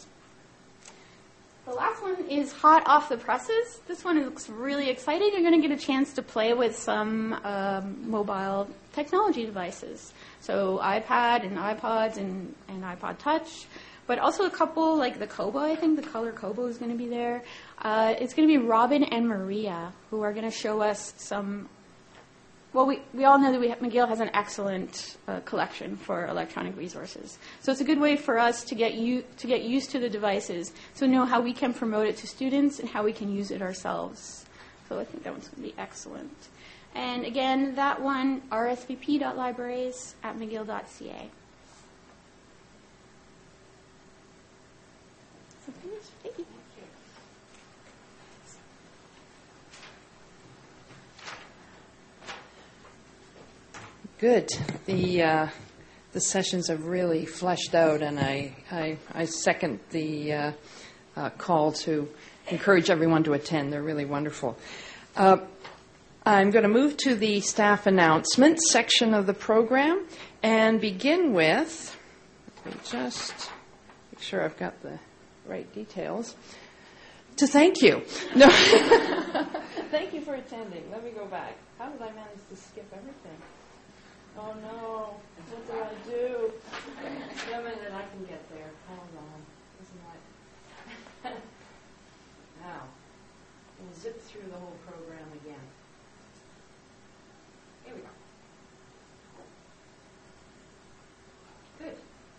[SPEAKER 9] The last one is hot off the presses. This one looks really exciting. You're going to get a chance to play with some mobile technology devices. So iPad and iPods and iPod Touch, but also a couple like the Kobo. I think the color Kobo is going to be there. It's going to be Robin and Maria who are going to show us some. Well, we all know that McGill has an excellent collection for electronic resources. So it's a good way for us to get used to the devices, so know how we can promote it to students and how we can use it ourselves. So I think that one's going to be excellent. And again, that one, rsvp.libraries@mcgill.ca. So finished. Thank you.
[SPEAKER 2] Good. The sessions have really fleshed out, and I second the call to encourage everyone to attend. They're really wonderful. I'm going to move to the staff announcements section of the program and begin with, let me just make sure I've got the right details, to thank you. No. Thank you for attending. Let me go back. How did I manage to skip everything? Oh no, what do I do? Wait a minute, I can get there. Hold on. Isn't that... Now, we'll zip through the whole program again. Here we go. Good.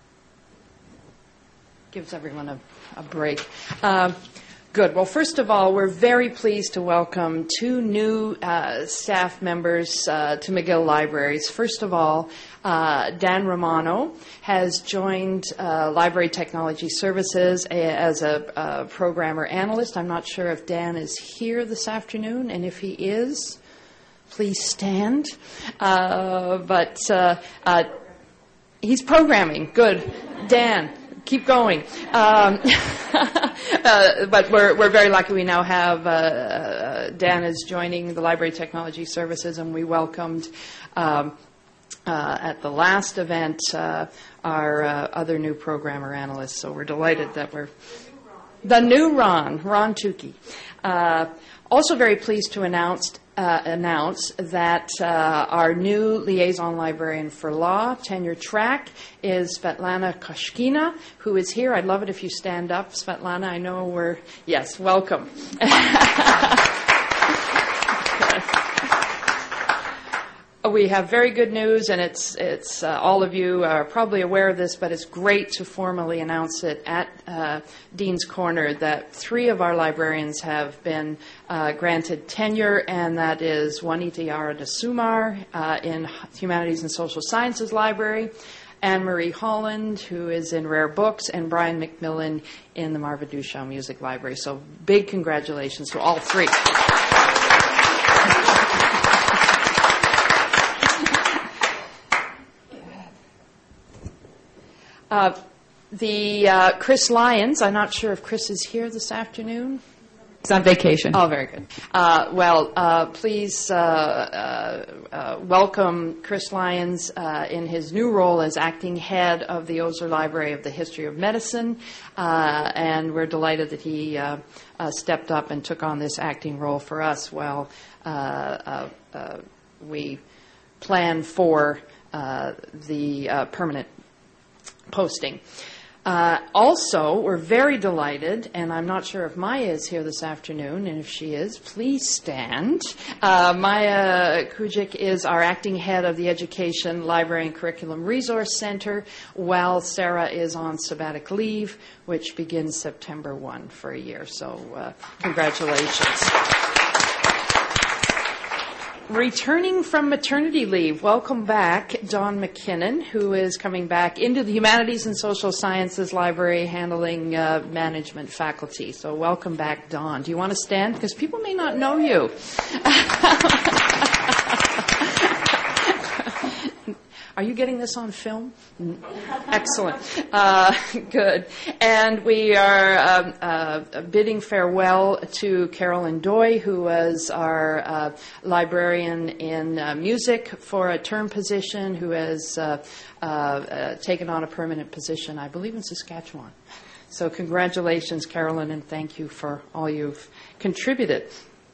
[SPEAKER 2] Gives everyone a break. Good. Well, first of all, we're very pleased to welcome two new staff members to McGill Libraries. First of all, Dan Romano has joined Library Technology Services as a programmer analyst. I'm not sure if Dan is here this afternoon, and if he is, please stand. But he's programming. Good. Dan. Keep going. But we're very lucky we now have Dan is joining the Library Technology Services, and we welcomed at the last event our other new programmer analyst. So we're delighted that we're the new Ron Tukey. Also very pleased to announce that our new liaison librarian for law, tenure track, is Svetlana Koshkina, who is here. I'd love it if you stand up, Svetlana. I know yes, welcome. We have very good news, and it's all of you are probably aware of this, but it's great to formally announce it at Dean's Corner that 3 of our librarians have been granted tenure, and that is Juanita Yara de Sumar in Humanities and Social Sciences Library, Anne-Marie Holland, who is in Rare Books, and Brian McMillan in the Marva Duchamp Music Library. So big congratulations to all 3. Chris Lyons, I'm not sure if Chris is here this afternoon.
[SPEAKER 6] It's on vacation.
[SPEAKER 2] Oh, very good. Please welcome Chris Lyons in his new role as acting head of the Osler Library of the History of Medicine, and we're delighted that he stepped up and took on this acting role for us while we plan for the permanent posting. Also, we're very delighted, and I'm not sure if Maya is here this afternoon, and if she is, please stand. Maya Kujic is our acting head of the Education, Library, and Curriculum Resource Center, while Sarah is on sabbatic leave, which begins September 1 for a year. So congratulations. Returning from maternity leave, welcome back Dawn McKinnon, who is coming back into the Humanities and Social Sciences Library handling management faculty. So welcome back, Dawn. Do you want to stand? Because people may not know you. Are you getting this on film? Excellent. Good. And we are bidding farewell to Carolyn Doy, who was our librarian in music for a term position, who has taken on a permanent position, I believe, in Saskatchewan. So congratulations, Carolyn, and thank you for all you've contributed.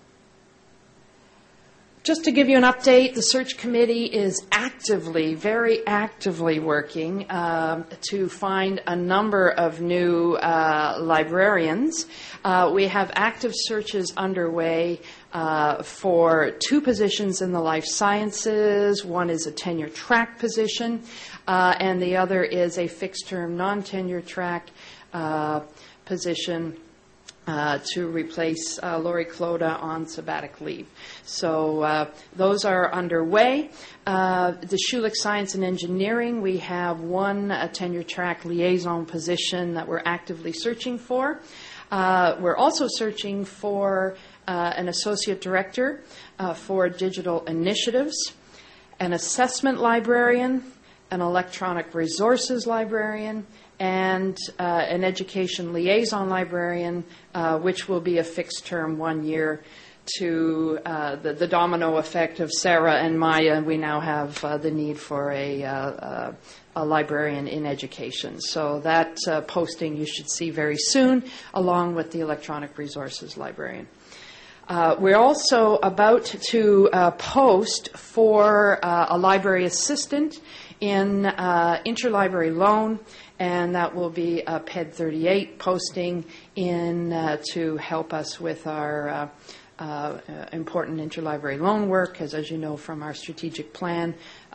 [SPEAKER 2] Just to give you an update, the search committee is very actively working to find a number of new librarians. We have active searches underway for 2 positions in the life sciences. One is a tenure track position, and the other is a fixed-term, non-tenure track position to replace Lori Cloda on sabbatic leave. So those are underway. The Schulich Science and Engineering, we have one tenure track liaison position that we're actively searching for. We're also searching for an associate director for digital initiatives, an assessment librarian, an electronic resources librarian, and an education liaison librarian, which will be a fixed term 1 year to the domino effect of Sarah and Maya. We now have the need for a librarian in education. So that posting you should see very soon, along with the electronic resources librarian. We're also about to post for a library assistant in interlibrary loan, and that will be a PED 38 posting in to help us with our important interlibrary loan work, because as you know from our strategic plan,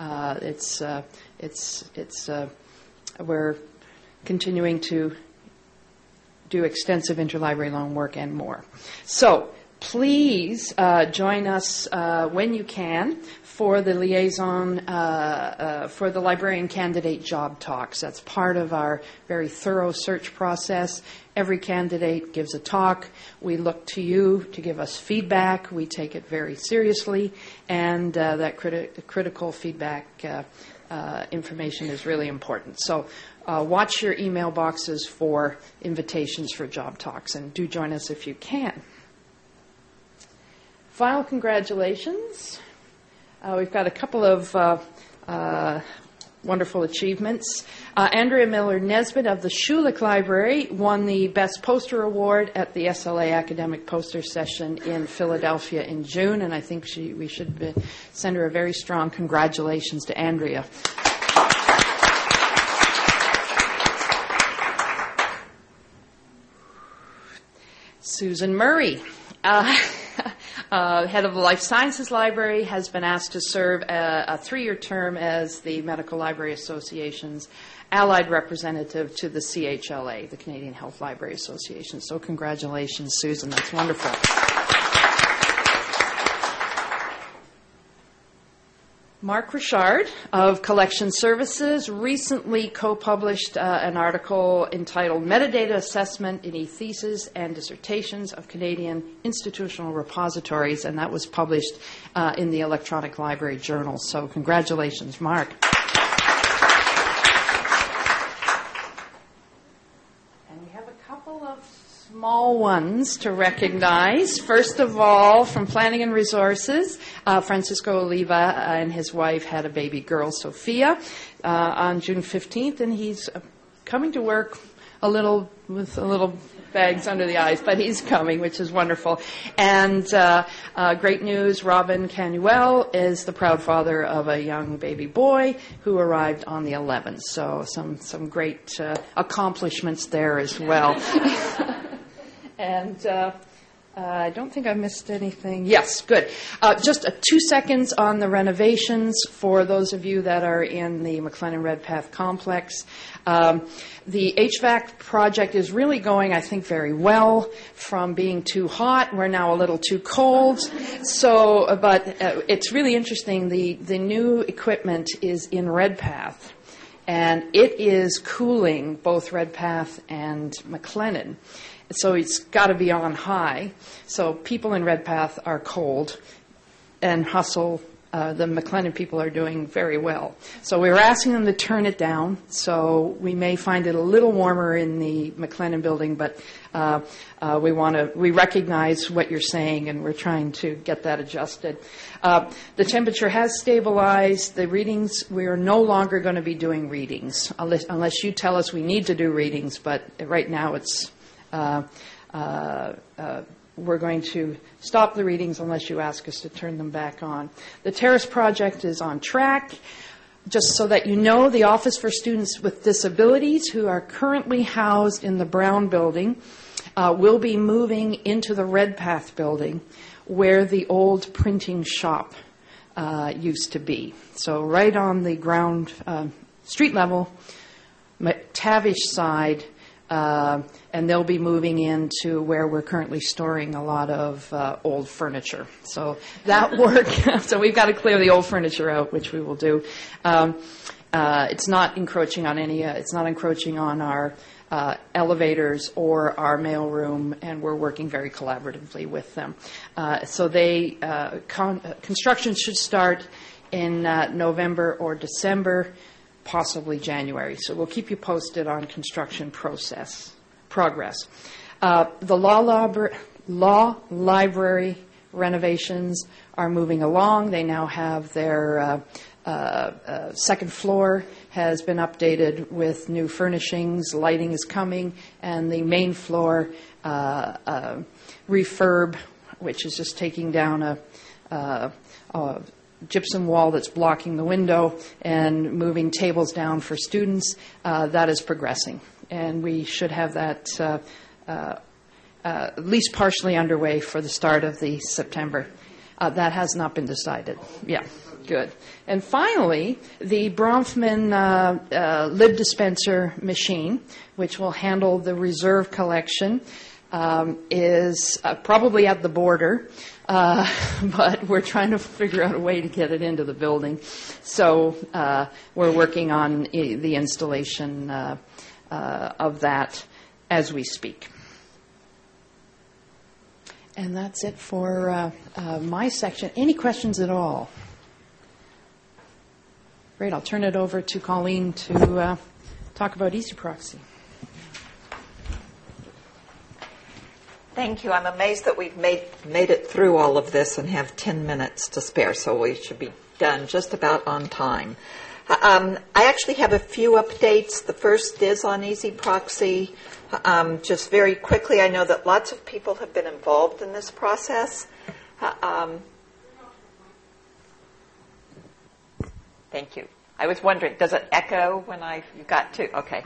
[SPEAKER 2] we're continuing to do extensive interlibrary loan work and more. So please join us when you can for the liaison, for the librarian candidate job talks. That's part of our very thorough search process. Every candidate gives a talk. We look to you to give us feedback. We take it very seriously, and that critical feedback information is really important. So watch your email boxes for invitations for job talks, and do join us if you can. Final congratulations. We've got a couple of wonderful achievements. Andrea Miller-Nesbitt of the Schulich Library won the Best Poster Award at the SLA Academic Poster Session in Philadelphia in June, and I think we should send her a very strong congratulations to Andrea. Susan Murray, head of the Life Sciences Library, has been asked to serve a 3-year term as the Medical Library Association's allied representative to the CHLA, the Canadian Health Library Association. So congratulations, Susan. That's wonderful. Mark Richard of Collection Services recently co-published an article entitled Metadata Assessment in E-Theses and Dissertations of Canadian Institutional Repositories, and that was published in the Electronic Library Journal. So congratulations, Mark. small ones to recognize. First of all, from Planning and Resources, Francisco Oliva and his wife had a baby girl, Sophia, on June 15th, and he's coming to work with a little bags under the eyes, but he's coming, which is wonderful. And great news, Robin Canuel is the proud father of a young baby boy who arrived on the 11th. So some great accomplishments there as well. And I don't think I missed anything. Yes, good. Just 2 seconds on the renovations for those of you that are in the McLennan Redpath complex. The HVAC project is really going, I think, very well. From being too hot, we're now a little too cold. So, but it's really interesting. The new equipment is in Redpath, and it is cooling both Redpath and McLennan. So it's got to be on high. So people in Redpath are cold, and Hustle, the McLennan people, are doing very well. So we were asking them to turn it down. So we may find it a little warmer in the McLennan building, but we recognize what you're saying, and we're trying to get that adjusted. The temperature has stabilized. The readings, we are no longer going to be doing readings unless you tell us we need to do readings. But right now it's we're going to stop the readings unless you ask us to turn them back on. The terrace project is on track. Just so that you know, the Office for Students with Disabilities, who are currently housed in the Brown building, will be moving into the Redpath building, where the old printing shop used to be. So right on the ground, street level, Tavish side, and they'll be moving into where we're currently storing a lot of old furniture. So that work, so we've got to clear the old furniture out, which we will do. It's not encroaching on it's not encroaching on our elevators or our mailroom, and we're working very collaboratively with them. So construction should start in November or December, possibly January. So we'll keep you posted on construction progress. The law library renovations are moving along. They now have their second floor has been updated with new furnishings. Lighting is coming, and the main floor refurb, which is just taking down a gypsum wall that's blocking the window and moving tables down for students, that is progressing. And we should have that at least partially underway for the start of the September. That has not been decided. Yeah, good. And finally, the Bronfman lid dispenser machine, which will handle the reserve collection, is probably at the border. But we're trying to figure out a way to get it into the building. So we're working on the installation of that as we speak. And that's it for my section. Any questions at all? Great. I'll turn it over to Colleen to talk about EasyProxy.
[SPEAKER 1] Thank you. I'm amazed that we've made it through all of this and have 10 minutes to spare, so we should be done just about on time. I actually have a few updates. The first is on EasyProxy. Just very quickly, I know that lots of people have been involved in this process. Thank you. I was wondering, does it echo when you got to? Okay.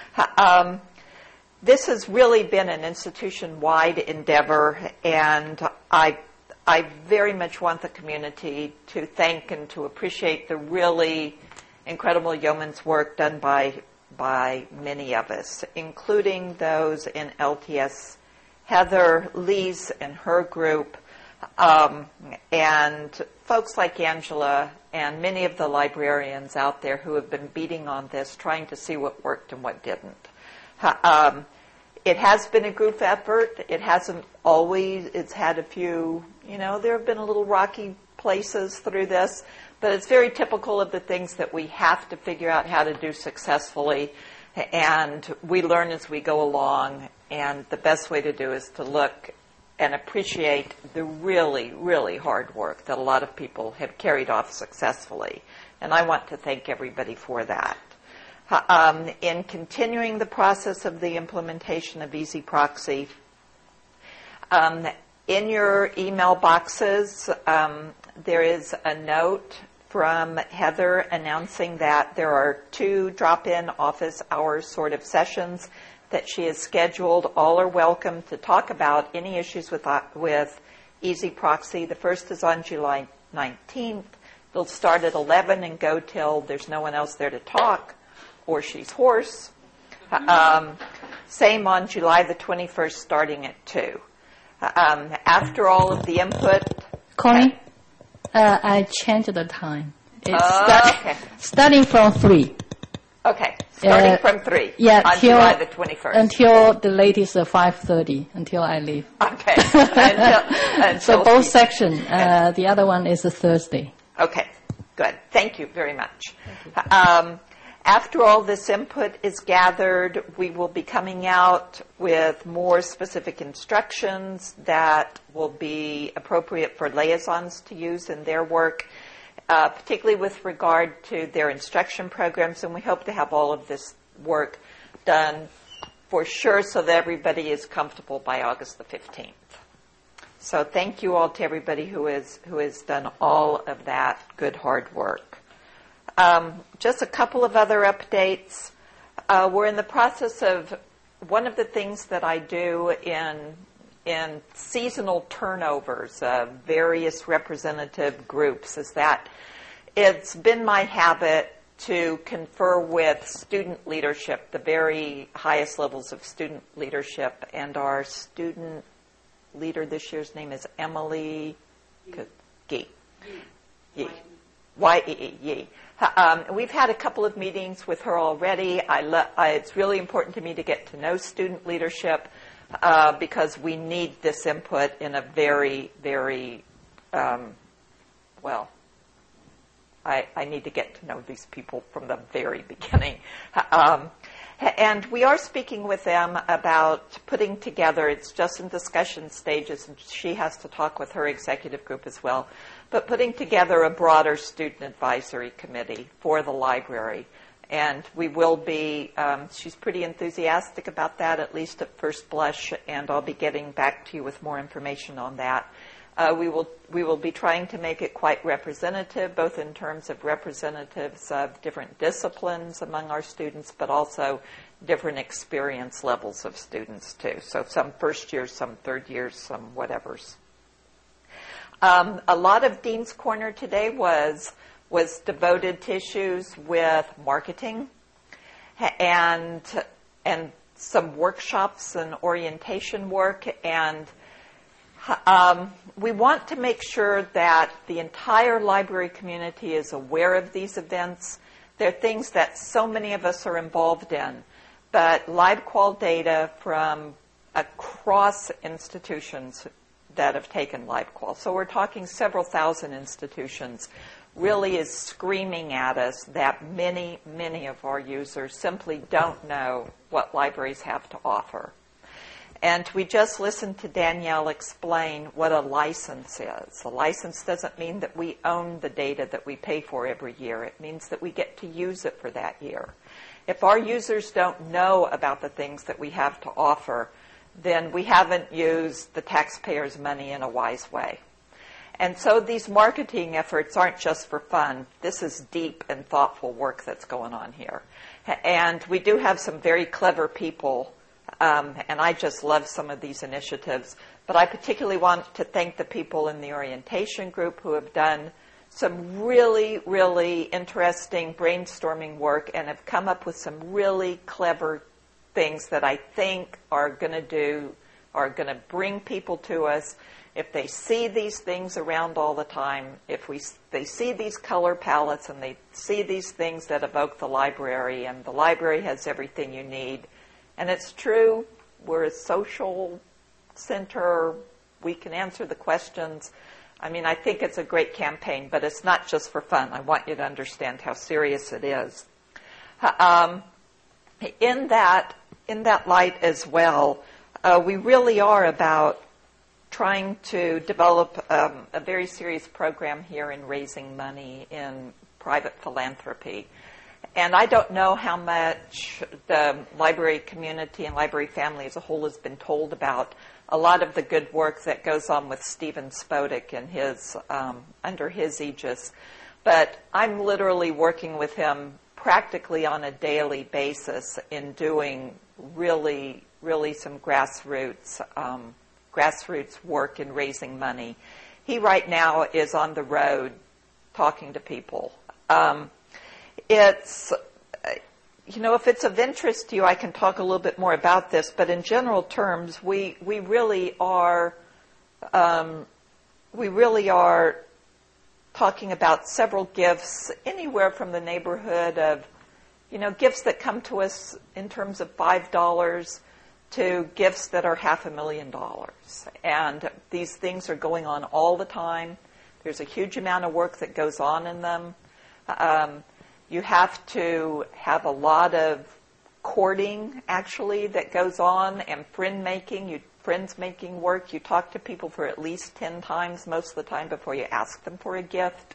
[SPEAKER 1] This has really been an institution-wide endeavor, and I very much want the community to thank and to appreciate the really incredible yeoman's work done by many of us, including those in LTS, Heather, Lise and her group, and folks like Angela and many of the librarians out there who have been beating on this, trying to see what worked and what didn't. It has been a group effort. It hasn't always. It's had a few, there have been a little rocky places through this, but it's very typical of the things that we have to figure out how to do successfully, and we learn as we go along. And the best way to do is to look and appreciate the really, really hard work that a lot of people have carried off successfully. And I want to thank everybody for that. In continuing the process of the implementation of EasyProxy, in your email boxes, there is a note from Heather announcing that there are 2 drop-in office hours sort of sessions that she has scheduled. All are welcome to talk about any issues with EasyProxy. The first is on July 19th. They'll start at 11 and go till there's no one else there to talk or she's hoarse. Same on July the 21st, starting at 2. After all of the input...
[SPEAKER 10] Connie, I changed the time. It's
[SPEAKER 1] okay.
[SPEAKER 10] Starting from 3.
[SPEAKER 1] Okay, starting from 3 on July the 21st.
[SPEAKER 10] Until the latest 5:30, until I leave.
[SPEAKER 1] Okay. until
[SPEAKER 10] so both sections. The other one is a Thursday.
[SPEAKER 1] Okay, good. Thank you very much. After all this input is gathered, we will be coming out with more specific instructions that will be appropriate for liaisons to use in their work, particularly with regard to their instruction programs, and we hope to have all of this work done for sure so that everybody is comfortable by August the 15th. So thank you all to everybody who has done all of that good hard work. Just a couple of other updates. We're in the process of one of the things that I do in seasonal turnovers of various representative groups is that it's been my habit to confer with student leadership, the very highest levels of student leadership, and our student leader this year's name is Emily Yee. Y-E-E. We've had a couple of meetings with her already. It's really important to me to get to know student leadership because we need this input in a very, very, I need to get to know these people from the very beginning. And we are speaking with them about putting together, it's just in discussion stages, and she has to talk with her executive group as well, but putting together a broader student advisory committee for the library. And we will be, she's pretty enthusiastic about that, at least at first blush, and I'll be getting back to you with more information on that. We will be trying to make it quite representative, both in terms of representatives of different disciplines among our students, but also different experience levels of students too. So some first years, some third years, some whatevers. A lot of Dean's Corner today was devoted to issues with marketing and some workshops and orientation work, and we want to make sure that the entire library community is aware of these events. They're things that so many of us are involved in, but LibQual data from across institutions that have taken LibQual, so we're talking several thousand institutions, really is screaming at us that many, many of our users simply don't know what libraries have to offer. And we just listened to Danielle explain what a license is. A license doesn't mean that we own the data that we pay for every year. It means that we get to use it for that year. If our users don't know about the things that we have to offer, then we haven't used the taxpayers' money in a wise way. And so these marketing efforts aren't just for fun. This is deep and thoughtful work that's going on here. And we do have some very clever people, and I just love some of these initiatives. But I particularly want to thank the people in the orientation group who have done some really, really interesting brainstorming work and have come up with some really clever things that I think are going to bring people to us. If they see these things around all the time, if they see these color palettes and they see these things that evoke the library, and the library has everything you need, and it's true, we're a social center, we can answer the questions. I mean, I think it's a great campaign, but it's not just for fun. I want you to understand how serious it is. In that light as well, we really are about trying to develop a very serious program here in raising money in private philanthropy. And I don't know how much the library community and library family as a whole has been told about a lot of the good work that goes on with Stephen Spodek and his under his aegis. But I'm literally working with him practically on a daily basis in doing really some grassroots work in raising money. He right now is on the road talking to people. It's, if it's of interest to you, I can talk a little bit more about this, but in general terms, we really are talking about several gifts, anywhere from the neighborhood of, gifts that come to us in terms of $5 to gifts that are $500,000. And these things are going on all the time. There's a huge amount of work that goes on in them. You have to have a lot of courting, actually, that goes on, and friends making work. You talk to people for at least 10 times most of the time before you ask them for a gift.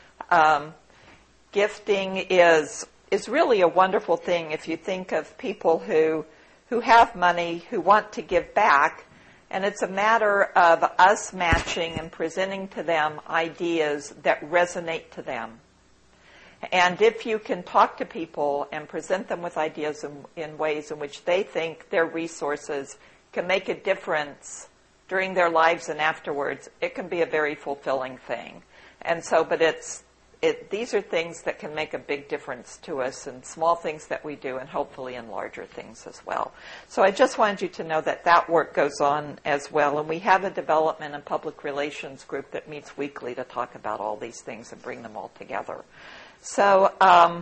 [SPEAKER 1] Gifting is really a wonderful thing if you think of people who have money, who want to give back, and it's a matter of us matching and presenting to them ideas that resonate to them. And if you can talk to people and present them with ideas in ways in which they think their resources can make a difference during their lives and afterwards, it can be a very fulfilling thing. And so, but these are things that can make a big difference to us, and small things that we do, and hopefully in larger things as well. So I just wanted you to know that work goes on as well. And we have a development and public relations group that meets weekly to talk about all these things and bring them all together. So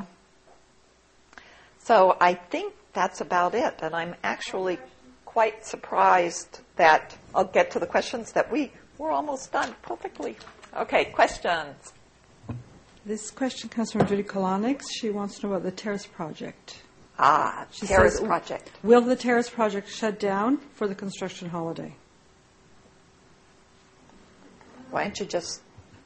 [SPEAKER 1] I think that's about it. And I'm actually quite surprised that I'll get to the questions that we're almost done perfectly. Okay, questions.
[SPEAKER 11] This question comes from Judy Kolonix. She wants to know about the Terrace Project.
[SPEAKER 1] Terrace Project.
[SPEAKER 11] Will the Terrace Project shut down for the construction holiday?
[SPEAKER 1] Why don't you just...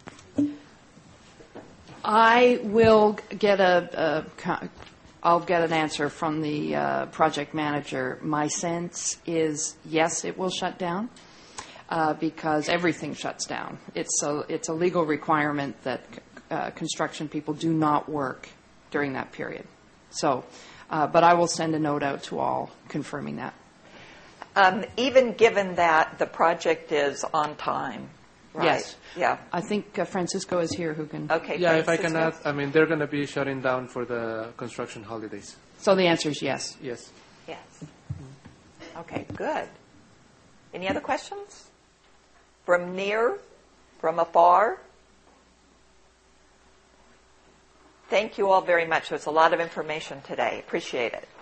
[SPEAKER 2] I will get I'll get an answer from the project manager. My sense is yes, it will shut down because everything shuts down. It's a legal requirement that construction people do not work during that period. So, but I will send a note out to all confirming that.
[SPEAKER 1] Even given that the project is on time. Right.
[SPEAKER 2] Yes.
[SPEAKER 1] Yeah.
[SPEAKER 2] I think Francisco is here who can...
[SPEAKER 1] Okay.
[SPEAKER 12] Yeah,
[SPEAKER 1] Francisco.
[SPEAKER 12] if I can add, they're going to be shutting down for the construction holidays.
[SPEAKER 2] So the answer is yes.
[SPEAKER 12] Yes.
[SPEAKER 1] Yes. Okay, good. Any other questions? From near? From afar? Thank you all very much. There's a lot of information today. Appreciate it.